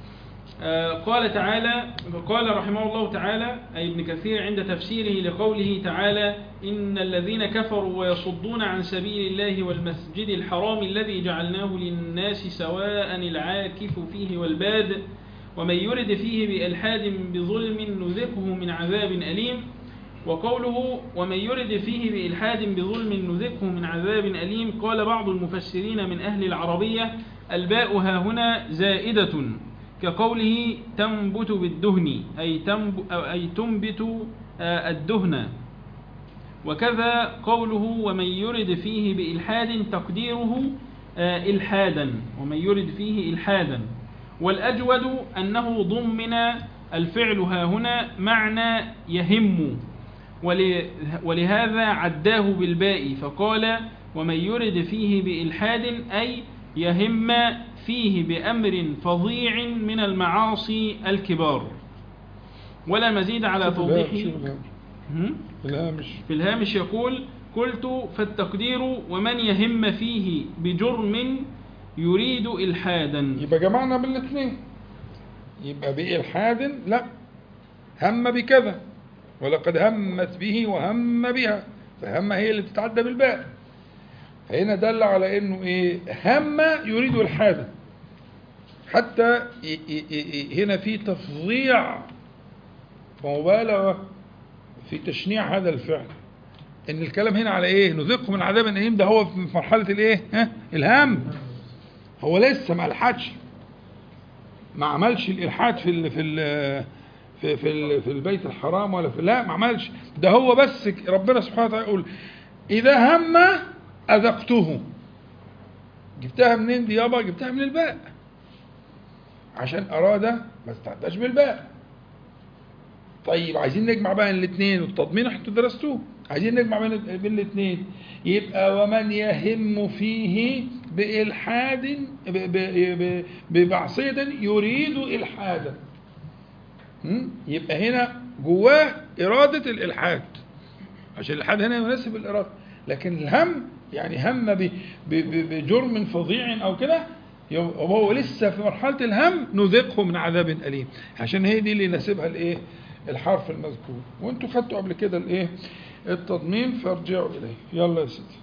B: قال رحمه الله تعالى أي ابن كثير عند تفسيره لقوله تعالى إن الذين كفروا ويصدون عن سبيل الله والمسجد الحرام الذي جعلناه للناس سواء العاكف فيه والباد ومن يرد فيه بإلحاد بظلم نذقه من عذاب أليم. وقوله ومن يرد فيه بإلحاد بظلم نذقه من عذاب أليم، قال بعض المفسرين من أهل العربية الباء ها هنا زائدة كقوله تنبت بالدهن أي تنبت الدهن. وكذا قوله ومن يرد فيه بإلحاد تقديره إلحادا، ومن يرد فيه إلحادا. والأجود أنه ضمن الفعل ها هنا معنى يهم، ولهذا عداه بالباء فقال ومن يرد فيه بإلحاد أي يهم فيه بأمر فظيع من المعاصي الكبار. ولا مزيد على توضيحه. في الهامش يقول قلت فالتقدير ومن يهم فيه بجرم يريد إلحادا.
A: يبقى جمعنا بالاثنين، يبقى بإلحاد لا، هم بكذا ولقد همت به وهم بها، فهم هي اللي بتتعدى بالباء. فهنا دل على انه ايه، هم يريد الحادا، حتى هنا في تفظيع ومبالغة في تشنيع هذا الفعل. ان الكلام هنا على ايه، نذقه من عذاب الأليم، ده هو في مرحلة الايه، الهم. هو لسه ما الحدش، ما عملش الالحاد في البيت الحرام ولا لا، ما عملش ده. هو بس ربنا سبحانه وتعالى يقول اذا هم اذقته. جبتها منين دي يابا؟ جبتها من الباء، عشان اراد ما استعداش بالباء. طيب عايزين نجمع بقى الاثنين، والتضمين انتوا درستوه، عايزين نجمع بين الاثنين. يبقى ومن يهم فيه بإلحاد بمعصية يريد إلحادا، يبقى هنا جواه إرادة الإلحاد، عشان الإلحاد هنا يناسب الإرادة. لكن الهم يعني هم بجرم فظيع أو كده، وهو لسه في مرحلة الهم نذقه من عذاب أليم، عشان هي دي اللي يناسبها الايه، الحرف المذكور. وانتوا خدتوا قبل كده الايه، التضمين، فارجعوا اليه. يلا يا سيدي.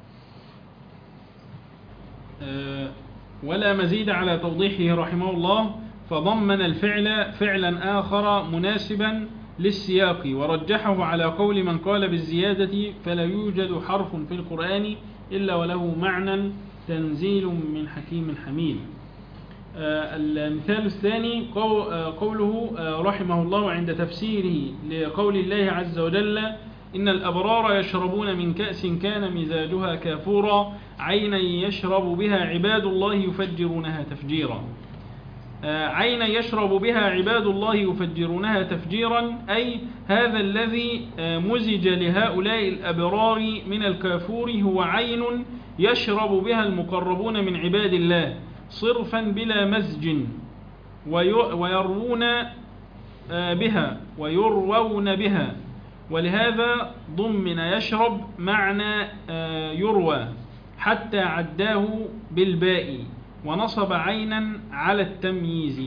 B: ولا مزيد على توضيحه رحمه الله، فضمن الفعل فعلا آخر مناسبا للسياق، ورجحه على قول من قال بالزيادة فلا يوجد حرف في القرآن إلا وله معنى تنزيل من حكيم حميد. المثال الثاني قوله رحمه الله عند تفسيره لقول الله عز وجل إن الأبرار يشربون من كأس كان مزاجها كافورا عينا يشرب بها عباد الله يفجرونها تفجيرا. عينا يشرب بها عباد الله يفجرونها تفجيرا، أي هذا الذي مزج لهؤلاء الأبرار من الكافور هو عين يشرب بها المقربون من عباد الله صرفا بلا مزج، ويروون بها، ولهذا ضمن يشرب معنى يروى حتى عداه بالباء، ونصب عينا على التمييز.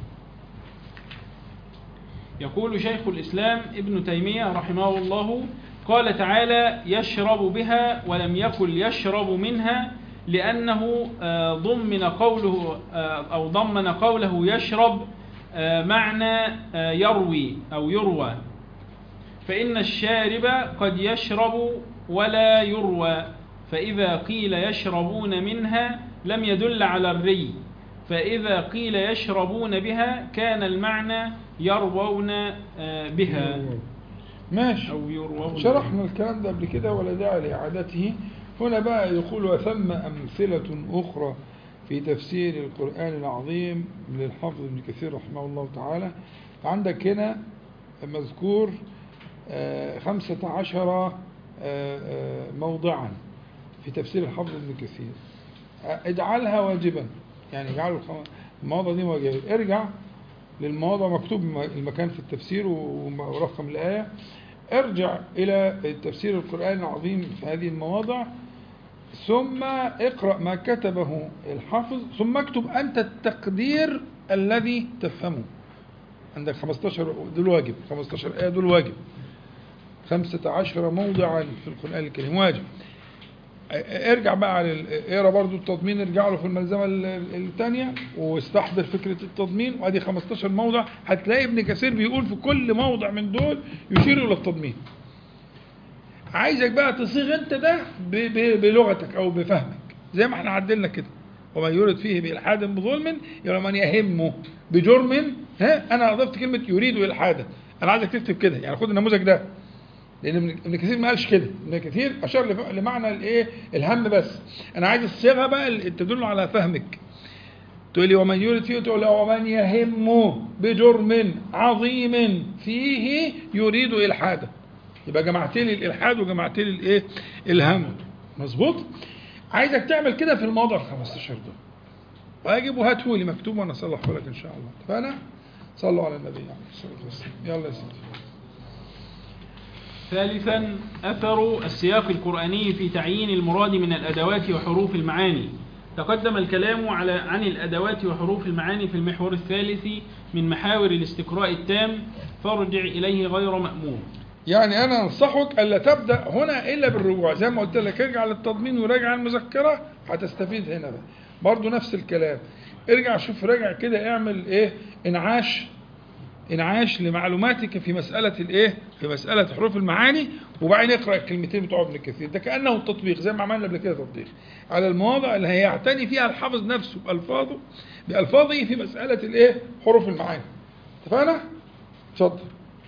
B: يقول شيخ الإسلام ابن تيمية رحمه الله قال تعالى يشرب بها ولم يقل يشرب منها، لأنه ضمن قوله يشرب معنى يروي أو يروى، فإن الشارب قد يشرب ولا يروى، فإذا قيل يشربون منها لم يدل على الري، فإذا قيل يشربون بها كان المعنى يروون بها.
A: ماشي،
B: أو يروون.
A: شرحنا الكلام ده قبل كده ولا داعي لإعادته. هنا بقى يقول وثم أمثلة أخرى في تفسير القرآن العظيم للحافظ ابن كثير رحمه الله تعالى. عندك هنا مذكور 15 موضعا في تفسير الحافظ ابن كثير. اجعلها واجبا، يعني اجعل المواضع دي واجبة. ارجع للمواضع مكتوب المكان في التفسير ورقم الآية، ارجع إلى تفسير القرآن العظيم في هذه المواضع، ثم اقرأ ما كتبه الحافظ، ثم اكتب أنت التقدير الذي تفهمه. عندك 15 دول واجب، 15 آية دول واجب، 15 موضعا في القرآن الكريم واجب. ارجع بقى على اقرا برضو التضمين، ارجع له في الملزمة الثانية واستحضر فكرة التضمين، وادي 15 موضع. هتلاقي ابن كثير بيقول في كل موضع من دول يشير الى التضمين. عايزك بقى تصيغ انت ده بلغتك او بفهمك، زي ما احنا عدلنا كده. ومن يرد فيه بإلحاد بظلم يبقى من يهمه بجرم. أنا أضفت كلمة يريد إلحادا، أنا عايزك تكتب كده، يعني خد النموذج ده، لأن ابن كثير ما قالش كده، ابن كثير أشار لمعنى الإيه؟ الهم بس. أنا عايز الصيغة بقى اللي تدل على فهمك. تقول لي ومن يرد فيه، تقول لي ومن يهم بجرم عظيم فيه يريد إلحادا، يبقى جمعت لي الإلحاد وجمعت لي الإيه؟ الهم. مظبوط؟ عايزك تعمل كده في الموضع ال15 دول، واجب وهاته لي مكتوب وانا اصلحه لك ان شاء الله. اتفقنا؟ صلوا على النبي عليه الصلاه والسلام. يلا يا سيدي.
B: ثالثا أثر السياق القرآني في تعيين المراد من الأدوات وحروف المعاني. تقدم الكلام عن الأدوات وحروف المعاني في المحور الثالث من محاور الاستقراء التام، فارجع إليه غير مأمون.
A: يعني أنا أنصحك ألا تبدأ هنا إلا بالرجوع، زي ما قلت لك ارجع للتضمين وراجع المذكرة هتستفيد هنا بقى. برضو نفس الكلام، ارجع شوف راجع كده، اعمل إيه؟ انعاش لمعلوماتك في مسألة الإيه؟ في مسألة حروف المعاني، وبعدين اقرأ الكلمتين بتوع ابن كثير، ده كأنه التطبيق زي ما عملنا قبل كده، تطبيق على المواضع اللي هيعتني فيها الحافظ نفسه بألفاظه في مسألة الإيه؟ حروف المعاني. اتفقنا؟ اتفضل.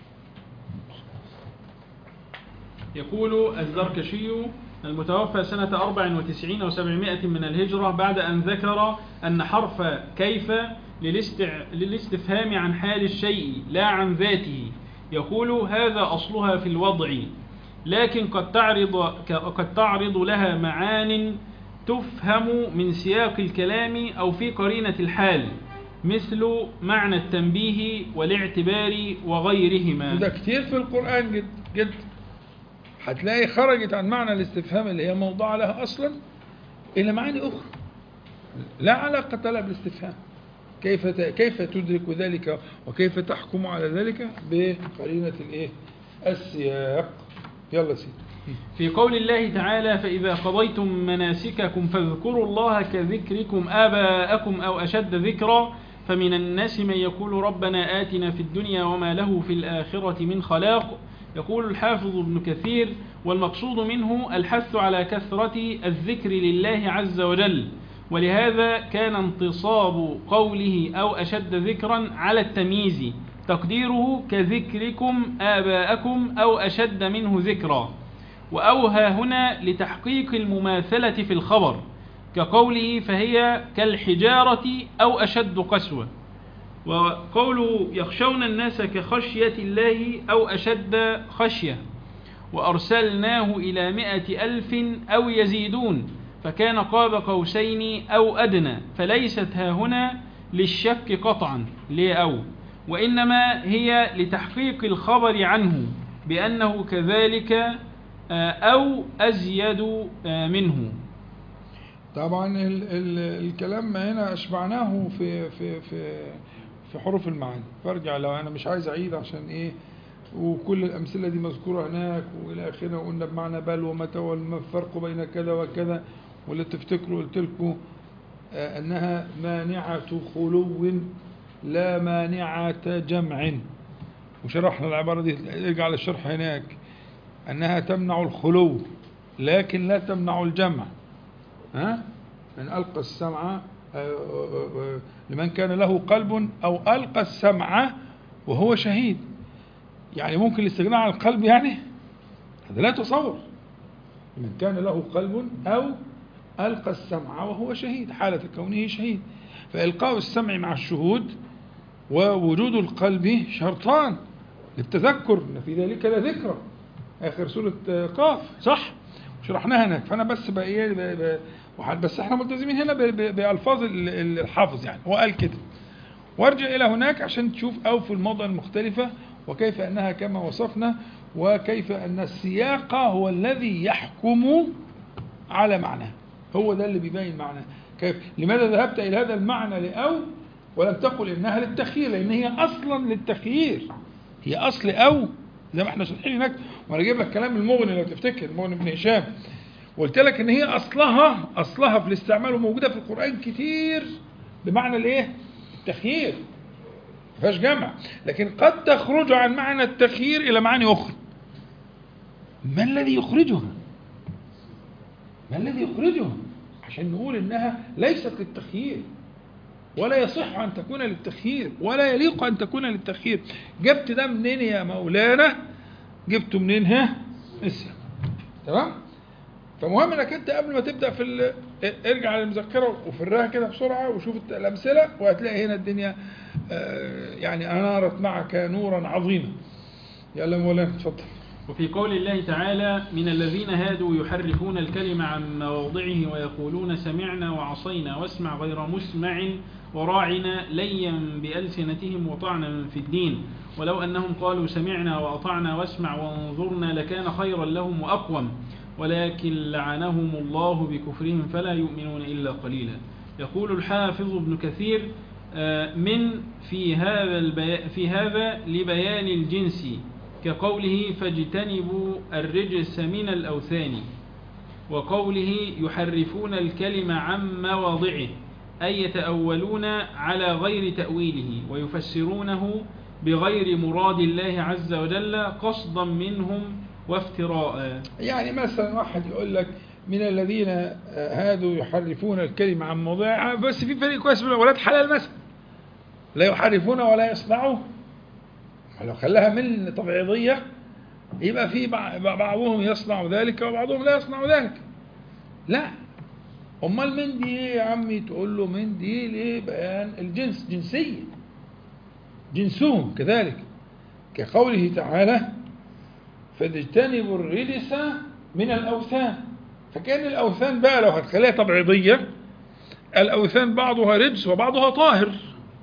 B: يقول الزركشي المتوفى سنة 94 و700 من الهجرة، بعد أن ذكر أن حرف كيف للاستفهام عن حال الشيء لا عن ذاته، يقول هذا أصلها في الوضع، لكن قد تعرض لها معان تفهم من سياق الكلام أو في قرينة الحال، مثل معنى التنبيه والاعتبار وغيرهما.
A: ده كتير في القرآن جد جد، هتلاقي خرجت عن معنى الاستفهام اللي هي موضوع لها أصلا إلى معاني أخرى لا علاقة لها بالاستفهام. كيف تدرك ذلك وكيف تحكم على ذلك؟ بقرينة الإيه؟ السياق. يلا سيدي.
B: في قول الله تعالى فإذا قضيتم مناسككم فاذكروا الله كذكركم آباءكم أو أشد ذكرا، فمن الناس من يقول ربنا آتنا في الدنيا وما له في الآخرة من خلاق. يقول الحافظ ابن كثير والمقصود منه الحث على كثرة الذكر لله عز وجل، ولهذا كان انتصاب قوله أو أشد ذكرا على التمييز، تقديره كذكركم آباءكم أو أشد منه ذكرا، وأوها هنا لتحقيق المماثلة في الخبر، كقوله فهي كالحجارة أو أشد قسوة، وقوله يخشون الناس كخشية الله أو أشد خشية، وأرسلناه إلى 100,000 أو يزيدون، فكان قاب قوسين أو أدنى، فليست هاهنا للشك قطعا أو، وإنما هي لتحقيق الخبر عنه بأنه كذلك أو أزيد منه.
A: طبعا الكلام هنا أشبعناه في حروف المعاني، فارجع لو أنا مش عايز أعيد عشان إيه، وكل الأمثلة دي مذكورة هناك وإلى آخره، وقلنا بمعنى بل ومتى والفرق بين كذا وكذا، واللي تفتكروا قلت لكم أنها مانعة خلو لا مانعة جمع، وشرحنا العبارة دي، ارجع للشرح هناك، أنها تمنع الخلو لكن لا تمنع الجمع. من ألقى السمع لمن كان له قلب أو ألقى السمع وهو شهيد، يعني ممكن الاستغناء عن القلب، يعني هذا لا تصور. لمن كان له قلب أو ألقى السمع وهو شهيد، حالة كونه شهيد، فإلقاء السمع مع الشهود ووجود القلب شرطان للتذكر، إن في ذلك لذكرى، آخر سورة قاف، صح؟ شرحناها هناك. فأنا بس بس احنا ملتزمين هنا بألفاظ الحافظ، يعني هو قال كده، وارجع إلى هناك عشان تشوف أو في الموضع المختلفة، وكيف أنها كما وصفنا، وكيف أن السياق هو الذي يحكم على معناه، هو ده اللي بيبين معناه. كيف لماذا ذهبت إلى هذا المعنى لأو ولم تقل إنها للتخيير؟ لأن هي أصلا للتخيير، هي أصل أو زي ما احنا شرحين هناك، وأنا جايب لك كلام المغني لو تفتكر، المغني بن هشام، وقلت لك إن هي أصلها في الاستعمال وموجودة في القرآن كتير بمعنى الإيه؟ التخيير، ما فيهاش جمع، لكن قد تخرج عن معنى التخيير إلى معاني أخرى. ما الذي يخرجها؟ عشان نقول إنها ليست للتخيير، ولا يصح أن تكون للتخيير، ولا يليق أن تكون للتخيير. جبت ده منين يا مولانا؟ جبته منين؟ ها؟ السياق. تمام؟ فمهم انك انت قبل ما تبدا ارجع للمذكره وفرها كده بسرعه وشوف الامثله، وهتلاقي هنا الدنيا يعني انارت معك نورا عظيما. يلا مولانا اتفضل.
B: وفي قول الله تعالى: من الذين هادوا يحرفون الكلم عن مواضعه ويقولون سمعنا وعصينا واسمع غير مسمع وراعنا ليا بألسنتهم وطعنا في الدين ولو أنهم قالوا سمعنا وأطعنا واسمع وانظرنا لكان خيرا لهم وأقوم ولكن لعنهم الله بكفرهم فلا يؤمنون إلا قليلا. يقول الحافظ ابن كثير: من في هذا لبيان الجنس، كقوله فاجتنبوا الرجس من الأوثان، وقوله يحرفون الكلم عن مواضعه أي يتأولون على غير تأويله ويفسرونه بغير مراد الله عز وجل قصدا منهم وافتراء.
A: يعني مثلا واحد يقول لك من الذين هادوا يحرفون الكلمة عن مواضعها، بس في فريق كويس من الأولاد حلال مثلا لا يحرفون ولا يصنعوا، لو خلاها من تبعيضية يبقى في بعضهم يصنع ذلك وبعضهم لا يصنع ذلك. لا، امال من دي ايه يا عمي؟ تقول له من دي ليه؟ بيان الجنس، جنسية، جنسهم كذلك، كقوله تعالى فاجتنبوا الرجس من الأوثان. فكان الأوثان بقى لو هتخليها تبعيضية، الأوثان بعضها رجس وبعضها طاهر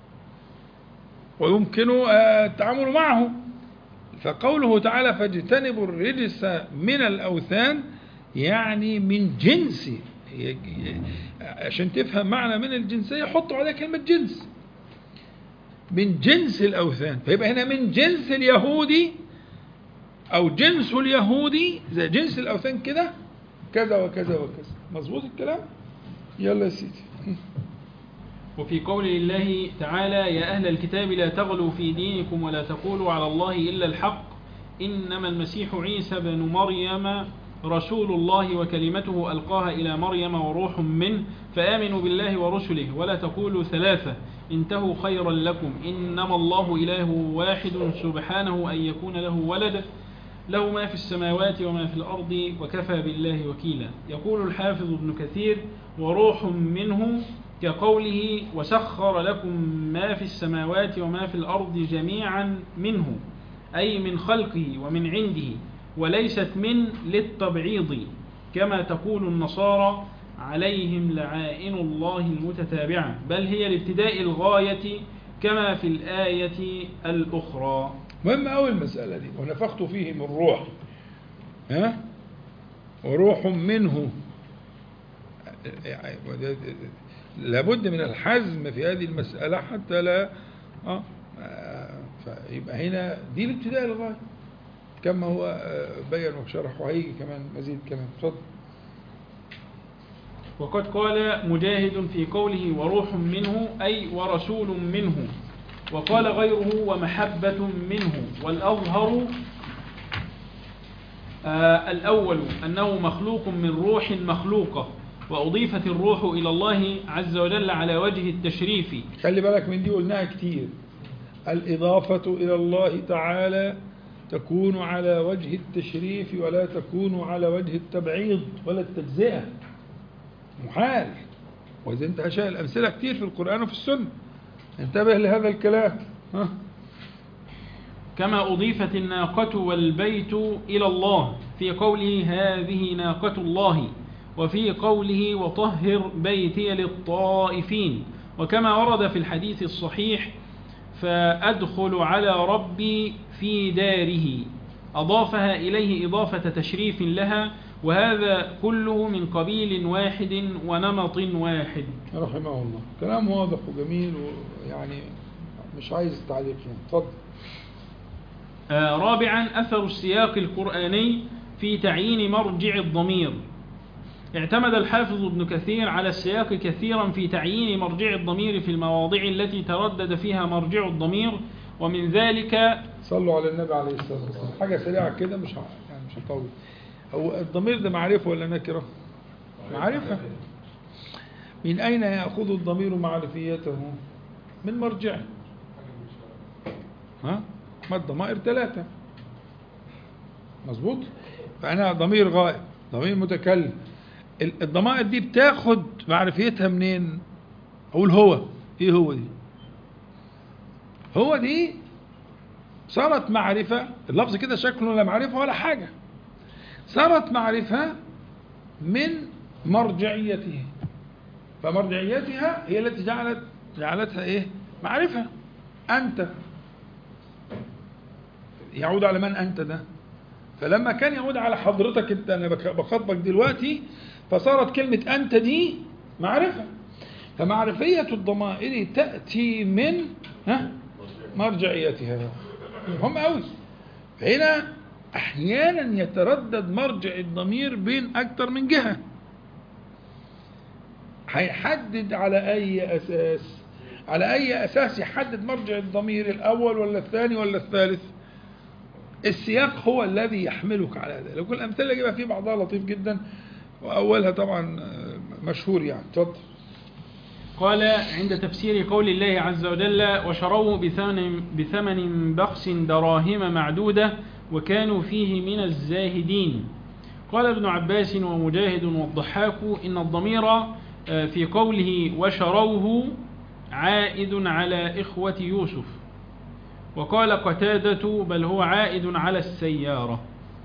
A: ويمكن التعامل معه. فقوله تعالى فاجتنبوا الرجس من الأوثان يعني من جنس، عشان تفهم معنى من الجنسية حطوا عليها كلمة جنس، من جنس الأوثان. فيبقى هنا من جنس اليهودي أو جنس اليهودي زي جنس الأوثان كده كذا وكذا وكذا. مظبوط الكلام؟ يلا يا سيدي.
B: وفي قول الله تعالى يا أهل الكتاب لا تغلوا في دينكم ولا تقولوا على الله إلا الحق إنما المسيح عيسى بن مريم رسول الله وكلمته ألقاها إلى مريم وروح منه فآمنوا بالله ورسله ولا تقولوا ثلاثة انتهوا خيرا لكم إنما الله إله واحد سبحانه أن يكون له ولد له ما في السماوات وما في الأرض وكفى بالله وكيلا. يقول الحافظ ابن كثير وروح منه كقوله وسخر لكم ما في السماوات وما في الأرض جميعا منه أي من خلقه ومن عنده، وليست من للتبعيض كما تقول النصارى عليهم لعائن الله المتتابعة، بل هي لابتداء الغاية كما في الآية الأخرى.
A: مهم أول المسألة دي ونفخت فيه من روح، ها؟ وروح منه، لابد من الحزم في هذه المسألة حتى لا فيبقى هنا دي الابتداء الغاية كما هو بيّن وشرح، وهيجي كمان مزيد كمان. اتفضل.
B: وقد قال مجاهد في قوله وروح منه أي ورسول منه، وقال غيره ومحبة منه، والأظهر الأول أنه مخلوق من روح مخلوقة، وأضيفت الروح إلى الله عز وجل على وجه التشريف.
A: خلي بالك من دي قلناها كتير، الإضافة إلى الله تعالى تكون على وجه التشريف ولا تكون على وجه التبعيض ولا التجزئة، محال. وإذا انت هشاء الأمثلة كتير في القرآن وفي السنة، انتبه لهذا الكلام.
B: كما أضيفت الناقة والبيت إلى الله في قوله هذه ناقة الله، وفي قوله وطهر بيتي للطائفين، وكما ورد في الحديث الصحيح فأدخل على ربي في داره، أضافها إليه إضافة تشريف لها، وهذا كله من قبيل واحد ونمط واحد.
A: رحمه الله. كلام واضح وجميل ويعني مش عايز تعليق يعني. اتفضل.
B: رابعا أثر السياق القرآني في تعيين مرجع الضمير. اعتمد الحافظ ابن كثير على السياق كثيرا في تعيين مرجع الضمير في المواضع التي تردد فيها مرجع الضمير، ومن ذلك
A: صلوا على النبي عليه الصلاة والسلام. حاجة سريعة كده مش هطول. هو الضمير ده معرفة ولا نكرة؟ معرفة. من أين يأخذ الضمير معرفيته؟ من مرجعه. ها؟ ما الضمائر 3 مظبوط؟ فأنا ضمير غائب، ضمير متكلم، الضمائر دي بتاخد معرفيتها منين؟ أقول هو. إيه هو دي؟ هو دي صارت معرفة، اللفظ كده شكله لا معرفة ولا حاجة، صارت معرفة من مرجعيته، فمرجعيتها هي التي جعلتها إيه؟ معرفة. أنت يعود على من أنت ده؟ فلما كان يعود على حضرتك أنت، أنا بخاطبك دلوقتي، فصارت كلمة أنت دي معرفة. فمعرفية الضمائر تأتي من مرجعيتها. هم قوي. هنا أحيانا يتردد مرجع الضمير بين أكثر من جهة. هيحدد على أي أساس؟ على أي أساس يحدد مرجع الضمير، الأول ولا الثاني ولا الثالث؟ السياق هو الذي يحملك على هذا. لو كل الأمثلة يبقى فيه بعضها لطيف جدا، وأولها طبعا مشهور يعني. اتفضل.
B: قال: عند تفسير قول الله عز وجل: وشروه بثمن بخس دراهم معدودة وكانوا فيه من الزاهدين. قال ابن عباس ومجاهد والضحاك: إن الضمير في قوله وشروه عائد على إخوة يوسف. وقال قتادة: بل هو عائد على السيارة.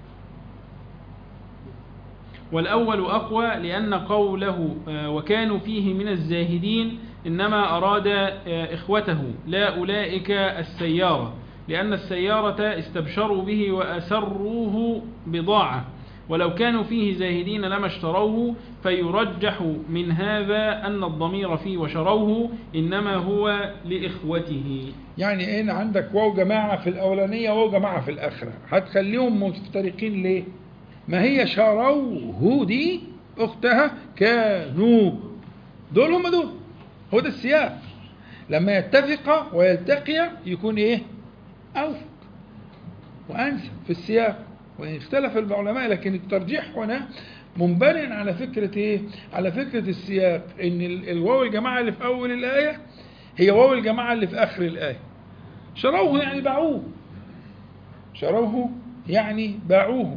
B: والأول أقوى، لأن قوله وكانوا فيه من الزاهدين إنما أراد إخوته لا أولئك السيارة، لأن السيارة استبشروا به وأسروه بضاعة، ولو كانوا فيه زاهدين لما اشتروه. فيرجح من هذا أن الضمير فيه وشروه إنما هو لإخوته.
A: يعني إن عندك واو جماعة في الأولانية واو جماعة في الآخرة، هتخليهم مفترقين ليه؟ ما هي شروه دي أختها كانوا، دول هم دول، هو ده السياق. لما يتفق ويلتقي يكون إيه؟ أوفق وأنسب في السياق. وإن اختلف العلماء، لكن الترجيح هنا منبني على فكرة إيه؟ على فكرة السياق، إن الواو الجماعة اللي في أول الآية هي واو الجماعة اللي في آخر الآية. شروه يعني باعوه، شروه يعني باعوه.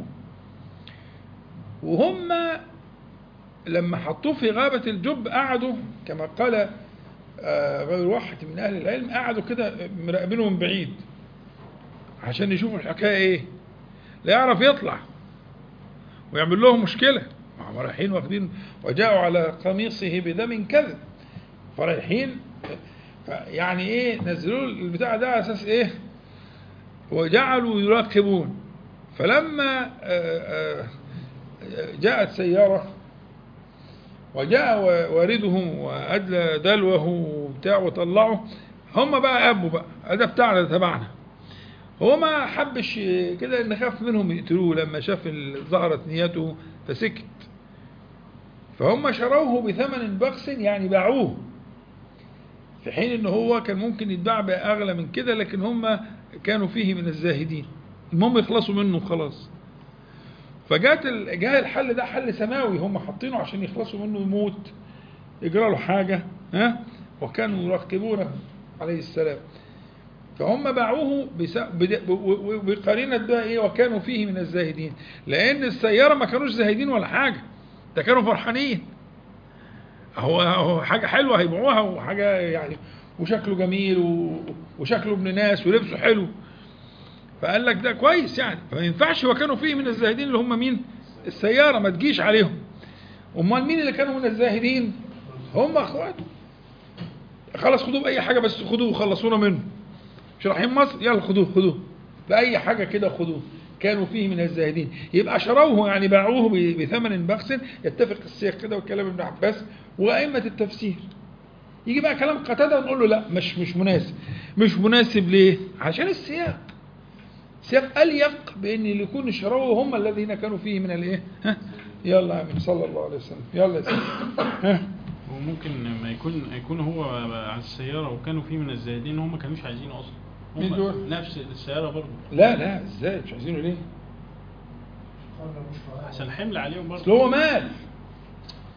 A: وهم لما حطوه في غابة الجب قعدوا كما قال غير واحد من أهل العلم، قعدوا كده مراقبينه من بعيد عشان يشوفوا الحكاية إيه، لا يعرف يطلع ويعمل لهم مشكلة. هم رايحين واخدين وجاءوا على قميصه بدم كذب، فرايحين يعني إيه، نزلوا البتاع ده على أساس إيه، وجعلوا يراقبون. فلما جاءت سيارة وجاء واردهم وأدلى دلوه وبتاع وطلعوا، هم بقى أبوا بقى ده بتاعنا ده تبعنا. هو ما حبش كده، إن خاف منهم يقتلوه لما شاف ظهرت نيته فسكت. فهم شروه بثمن بخس يعني باعوه، في حين إن هو كان ممكن يتباع بأغلى من كده، لكن هم كانوا فيه من الزاهدين، المهم يخلصوا منه خلاص. جاء الحل ده حل سماوي، هم حاطينه عشان يخلصوا منه، يموت يجرى له حاجة، وكانوا يراقبونه عليه السلام. فهم باعوه بقرينة بقى ايه، وكانوا فيه من الزاهدين، لان السيارة ما كانوش زاهدين ولا حاجة، ده كانوا فرحانين. هو حاجة حلوة هيبيعوها، وحاجة يعني وشكله جميل وشكله ابن ناس ولبسه حلو، فقال لك ده كويس يعني. فما ينفعش وكانوا فيه من الزاهدين اللي هم مين؟ السيارة، ما تجيش عليهم. امال مين اللي كانوا من الزاهدين؟ هم اخواته. خلاص خدوه بأي حاجة، بس خدوه وخلصونا منه، مش رايحين مصر، يلا خدوه بأي حاجة كده خدوه. كانوا فيه من الزاهدين، يبقى شروه يعني باعوه بثمن بخس. يتفق السياق كده وكلام ابن عباس وأئمة التفسير. يجي بقى كلام قتادة ونقول له لا، مش مناسب. مش مناسب ليه؟ عشان السياق، سياق أليق بأن اللي يكون شروه هم الذين كانوا فيه من الايه. يلا يا عم صلى الله عليه وسلم، يلا يا سيدي.
B: وممكن ما يكون هو على السيارة وكانوا فيه من الزاهدين، هم ما كانوش عايزينه أصلا، هم نفس السيارة برضه.
A: لا ازاي مش عايزينه ليه؟
B: عشان حمل عليهم برضه،
A: اصل هو مال.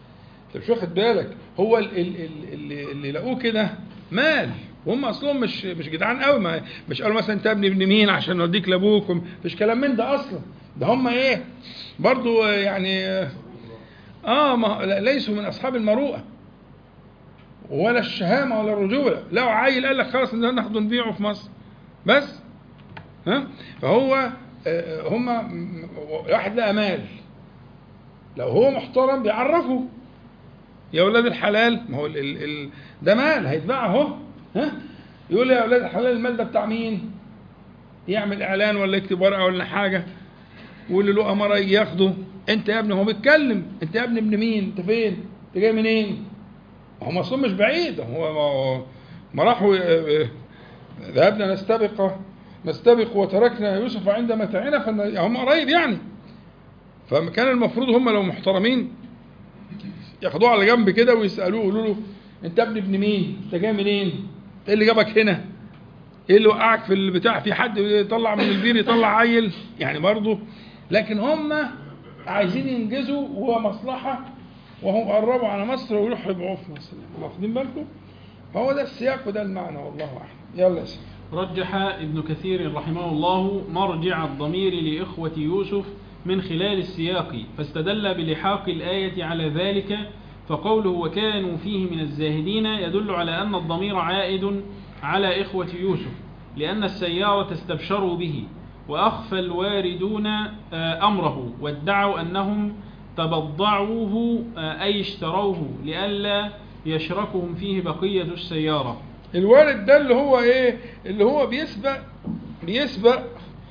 A: انت مش واخد بالك، هو اللي لقوه كده مال، وهم اصلهم مش جدعان قوي، مش قالوا مثلا انت ابن مين عشان نوديك لابوك، مفيش كلام من ده اصلا. ده هم ايه برضو يعني ما ليسوا من اصحاب المروءه ولا الشهامه ولا الرجوله. لو عيل قال لك خلاص ان ناخده نبيعه في مصر بس، ها. فهو هم واحد لقى مال، لو هو محترم بيعرفه يا اولاد الحلال، ما هو ده مال هيتباع اهو، ها. يقول يا اولاد الحلال المال ده بتاع مين، يعمل اعلان ولا يكتب ورقه ولا حاجه، واللي له اماره يجي ياخده. انت يا ابني، هو بيتكلم، انت يا ابني ابن مين، انت فين، انت جاي منين؟ هم اصلا مش بعيد، هو ما راحوا ذهبنا نستبق وتركنا يوسف عند متاعنا، هم قريب يعني. فكان المفروض هم لو محترمين ياخدوه على جنب كده ويسالوه، يقولوا له انت ابن مين، انت جاي منين، ايه اللي جابك هنا، ايه اللي وقعك في البتاع، في حد يطلع من البير يطلع عيل يعني برضه. لكن هم عايزين ينجزوا وهو مصلحه، وهم قربوا على مصر ويروحوا يبيعوه في مصر، واخدين بالكم؟ فهو ده السياق وده المعنى، والله اعلم. يلا يا سيدي.
B: رجح ابن كثير رحمه الله مرجع الضمير لإخوة يوسف من خلال السياق، فاستدل بلحاق الآية على ذلك، فقوله وكانوا فيه من الزاهدين يدل على أن الضمير عائد على إخوة يوسف، لأن السيارة استبشروا به، وأخفى الواردون أمره، وادعوا أنهم تبضعوه أي اشتروه لئلا يشركهم فيه بقية السيارة.
A: الوارد ده اللي هو ايه، اللي هو بيسبق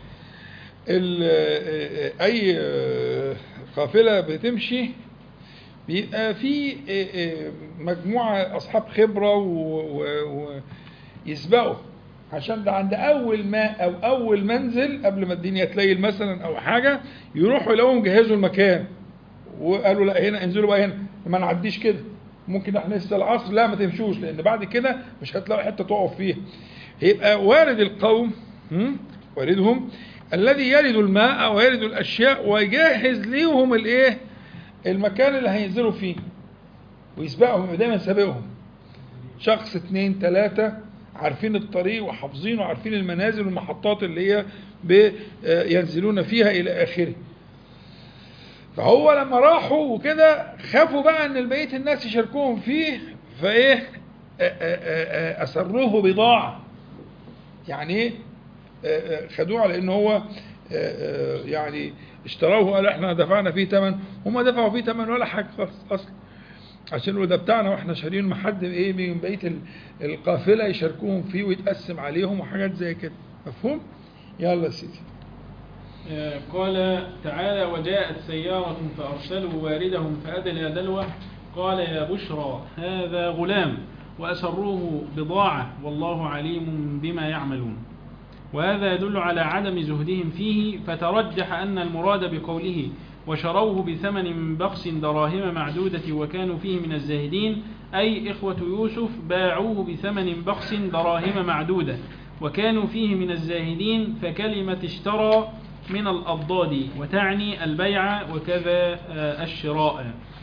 A: اي قافله بتمشي، بيبقى في مجموعه اصحاب خبره ويسبقوا، عشان ده عند اول ما او اول منزل قبل ما الدنيا تليل مثلا او حاجه، يروحوا يلاقوهم جهزوا المكان وقالوا لا هنا انزلوا بقى، هنا ما نعديش كده، ممكن احنا لسه العصر، لا ما تمشوش، لان بعد كده مش هتلاقوا حته تقف فيها. يبقى وارد القوم واردهم الذي يرد الماء ويرد الاشياء ويجهز ليهم الايه، المكان اللي هينزلوا فيه، ويسبقهم، دايما سابقهم شخص 2 3 عارفين الطريق وحافظين وعارفين المنازل والمحطات اللي هي ينزلون فيها الى اخره. فهو لما راحوا وكده خافوا بقى ان بقيه الناس يشاركوهم فيه، فايه اسروه بضاعه، يعني ايه، خدوه على ان هو يعني اشتروه، قال احنا دفعنا فيه ثمن، هم دفعوا فيه ثمن ولا حاجه خالص اصلا، عشان هو ده بتاعنا واحنا شارين، ما حد ايه من بقيه القافله يشاركوهم فيه ويتقسم عليهم وحاجات زي كده. مفهوم؟ يلا يا سيدي.
B: قال تعالى وجاءت سيارة فأرسلوا واردهم فأدلى دلوه قال يا بشرى هذا غلام، وأسروه بضاعة والله عليم بما يعملون. وهذا يدل على عدم زهدهم فيه، فترجح أن المراد بقوله وشروه بثمن بخس دراهم معدودة وكانوا فيه من الزاهدين أي إخوة يوسف باعوه بثمن بخس دراهم معدودة وكانوا فيه من الزاهدين، فكلمة اشترى من الأضداد وتعني البيع وكذا الشراء.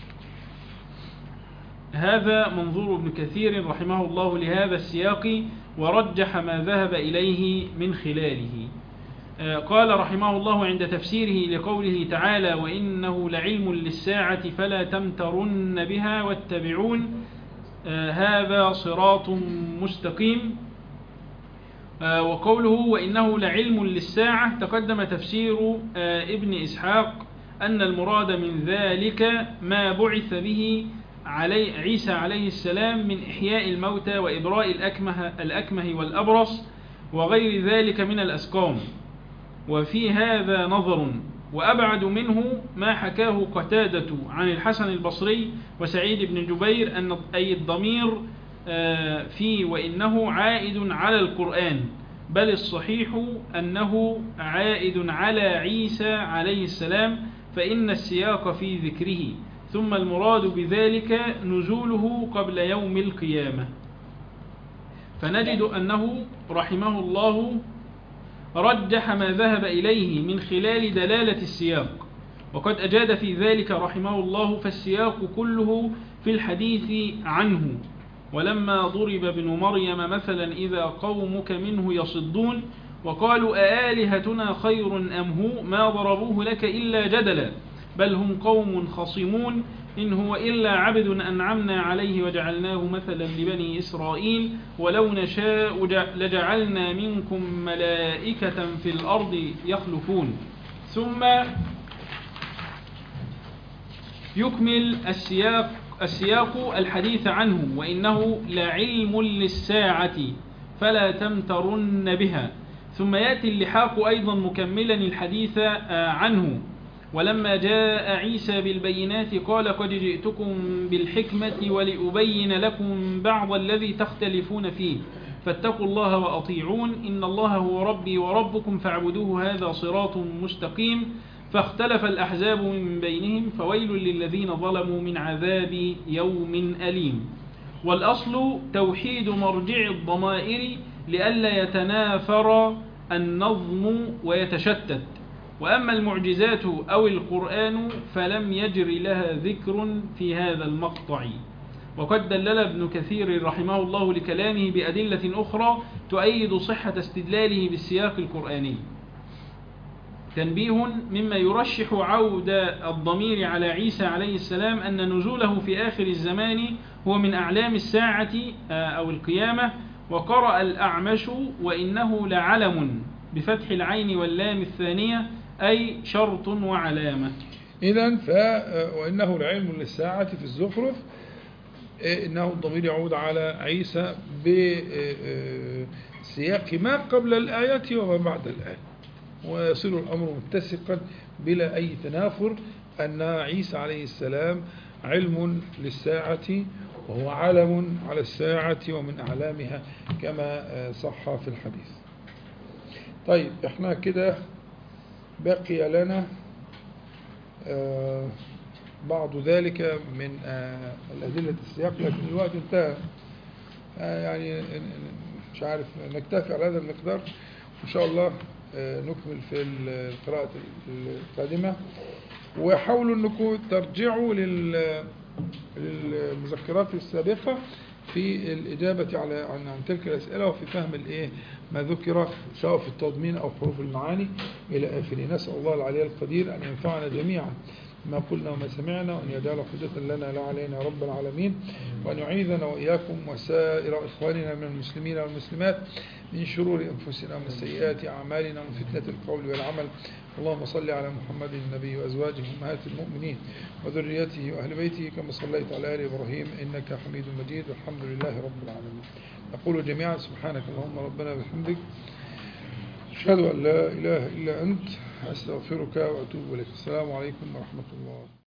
B: هذا منظور ابن كثير رحمه الله لهذا السياق، ورجح ما ذهب إليه من خلاله. قال رحمه الله عند تفسيره لقوله تعالى وإنه لعلم للساعة فلا تمترن بها واتبعون، هذا صراط مستقيم. وقوله وإنه لعلم للساعة تقدم تفسير ابن إسحاق أن المراد من ذلك ما بعث به عيسى عليه السلام من إحياء الموتى وإبراء الأكمه والأبرص وغير ذلك من الأسقام. وفي هذا نظر، وأبعد منه ما حكاه قتادة عن الحسن البصري وسعيد بن جبير أن أي الضمير في وإنه عائد على القرآن، بل الصحيح أنه عائد على عيسى عليه السلام، فإن السياق في ذكره، ثم المراد بذلك نزوله قبل يوم القيامة. فنجد أنه رحمه الله رجح ما ذهب إليه من خلال دلالة السياق، وقد أجاد في ذلك رحمه الله، فالسياق كله في الحديث عنه. ولما ضرب ابن مريم مثلا إذا قومك منه يصدون وقالوا أآلهتنا خير أم هو ما ضربوه لك إلا جدلا بل هم قوم خصمون إن هو إلا عبد أنعمنا عليه وجعلناه مثلا لبني إسرائيل ولو نشاء لجعلنا منكم ملائكة في الأرض يخلفون. ثم يكمل السياق الحديث عنه، وإنه لعلم للساعة فلا تمترن بها. ثم يأتي اللحاق أيضا مكملا الحديث عنه. ولما جاء عيسى بالبينات قال قد جئتكم بالحكمة ولأبين لكم بعض الذي تختلفون فيه فاتقوا الله وأطيعون إن الله هو ربي وربكم فاعبدوه هذا صراط مستقيم. فاختلف الأحزاب من بينهم فويل للذين ظلموا من عذاب يوم أليم. والأصل توحيد مرجع الضمائر لئلا يتنافر النظم ويتشتت. وأما المعجزات أو القرآن فلم يجر لها ذكر في هذا المقطع. وقد دلل ابن كثير رحمه الله لكلامه بأدلة أخرى تؤيد صحة استدلاله بالسياق القرآني. تنبيه مما يرشح عود الضمير على عيسى عليه السلام أن نزوله في آخر الزمان هو من أعلام الساعة أو القيامة. وقرأ الأعمش وإنه لعلم بفتح العين واللام الثانية أي شرط وعلامة.
A: إذن وإنه لعلم للساعة في الزخرف، إنه الضمير يعود على عيسى بسياق ما قبل الآية وما بعد الآية، ويصير الأمر متسقا بلا أي تنافر أن عيسى عليه السلام علم للساعة وهو علم على الساعة ومن أعلامها كما صح في الحديث. طيب احنا كده بقي لنا بعض ذلك من الأدلة السياق، لكن الوقت انتهى، يعني مش عارف نكتفي على هذا المقدار. إن شاء الله نكمل في القراءة القادمة. وحاولوا أنكم ترجعوا للمذكرات السابقة في الإجابة عن تلك الأسئلة وفي فهم ما ذكر سواء في التضمين أو حروف المعاني إلى آخره. نسأل الله العلي القدير أن ينفعنا جميعا ما قلنا وما سمعنا، وأن يجعل حجة لنا لا علينا رب العالمين، وأن يعيذنا وإياكم وسائر إخواننا من المسلمين والمسلمات من شرور أنفسنا ومن سيئات أعمالنا ومن فتنة القول والعمل. اللهم صل على محمد النبي وأزواجه أمهات المؤمنين وذريته وأهل بيته كما صليت على آل إبراهيم إنك حميد مجيد، والحمد لله رب العالمين. نقول جميعا سبحانك اللهم ربنا وبحمدك أشهد أن لا إله إلا أنت أستغفرك وأتوب إليك. السلام عليكم ورحمة الله.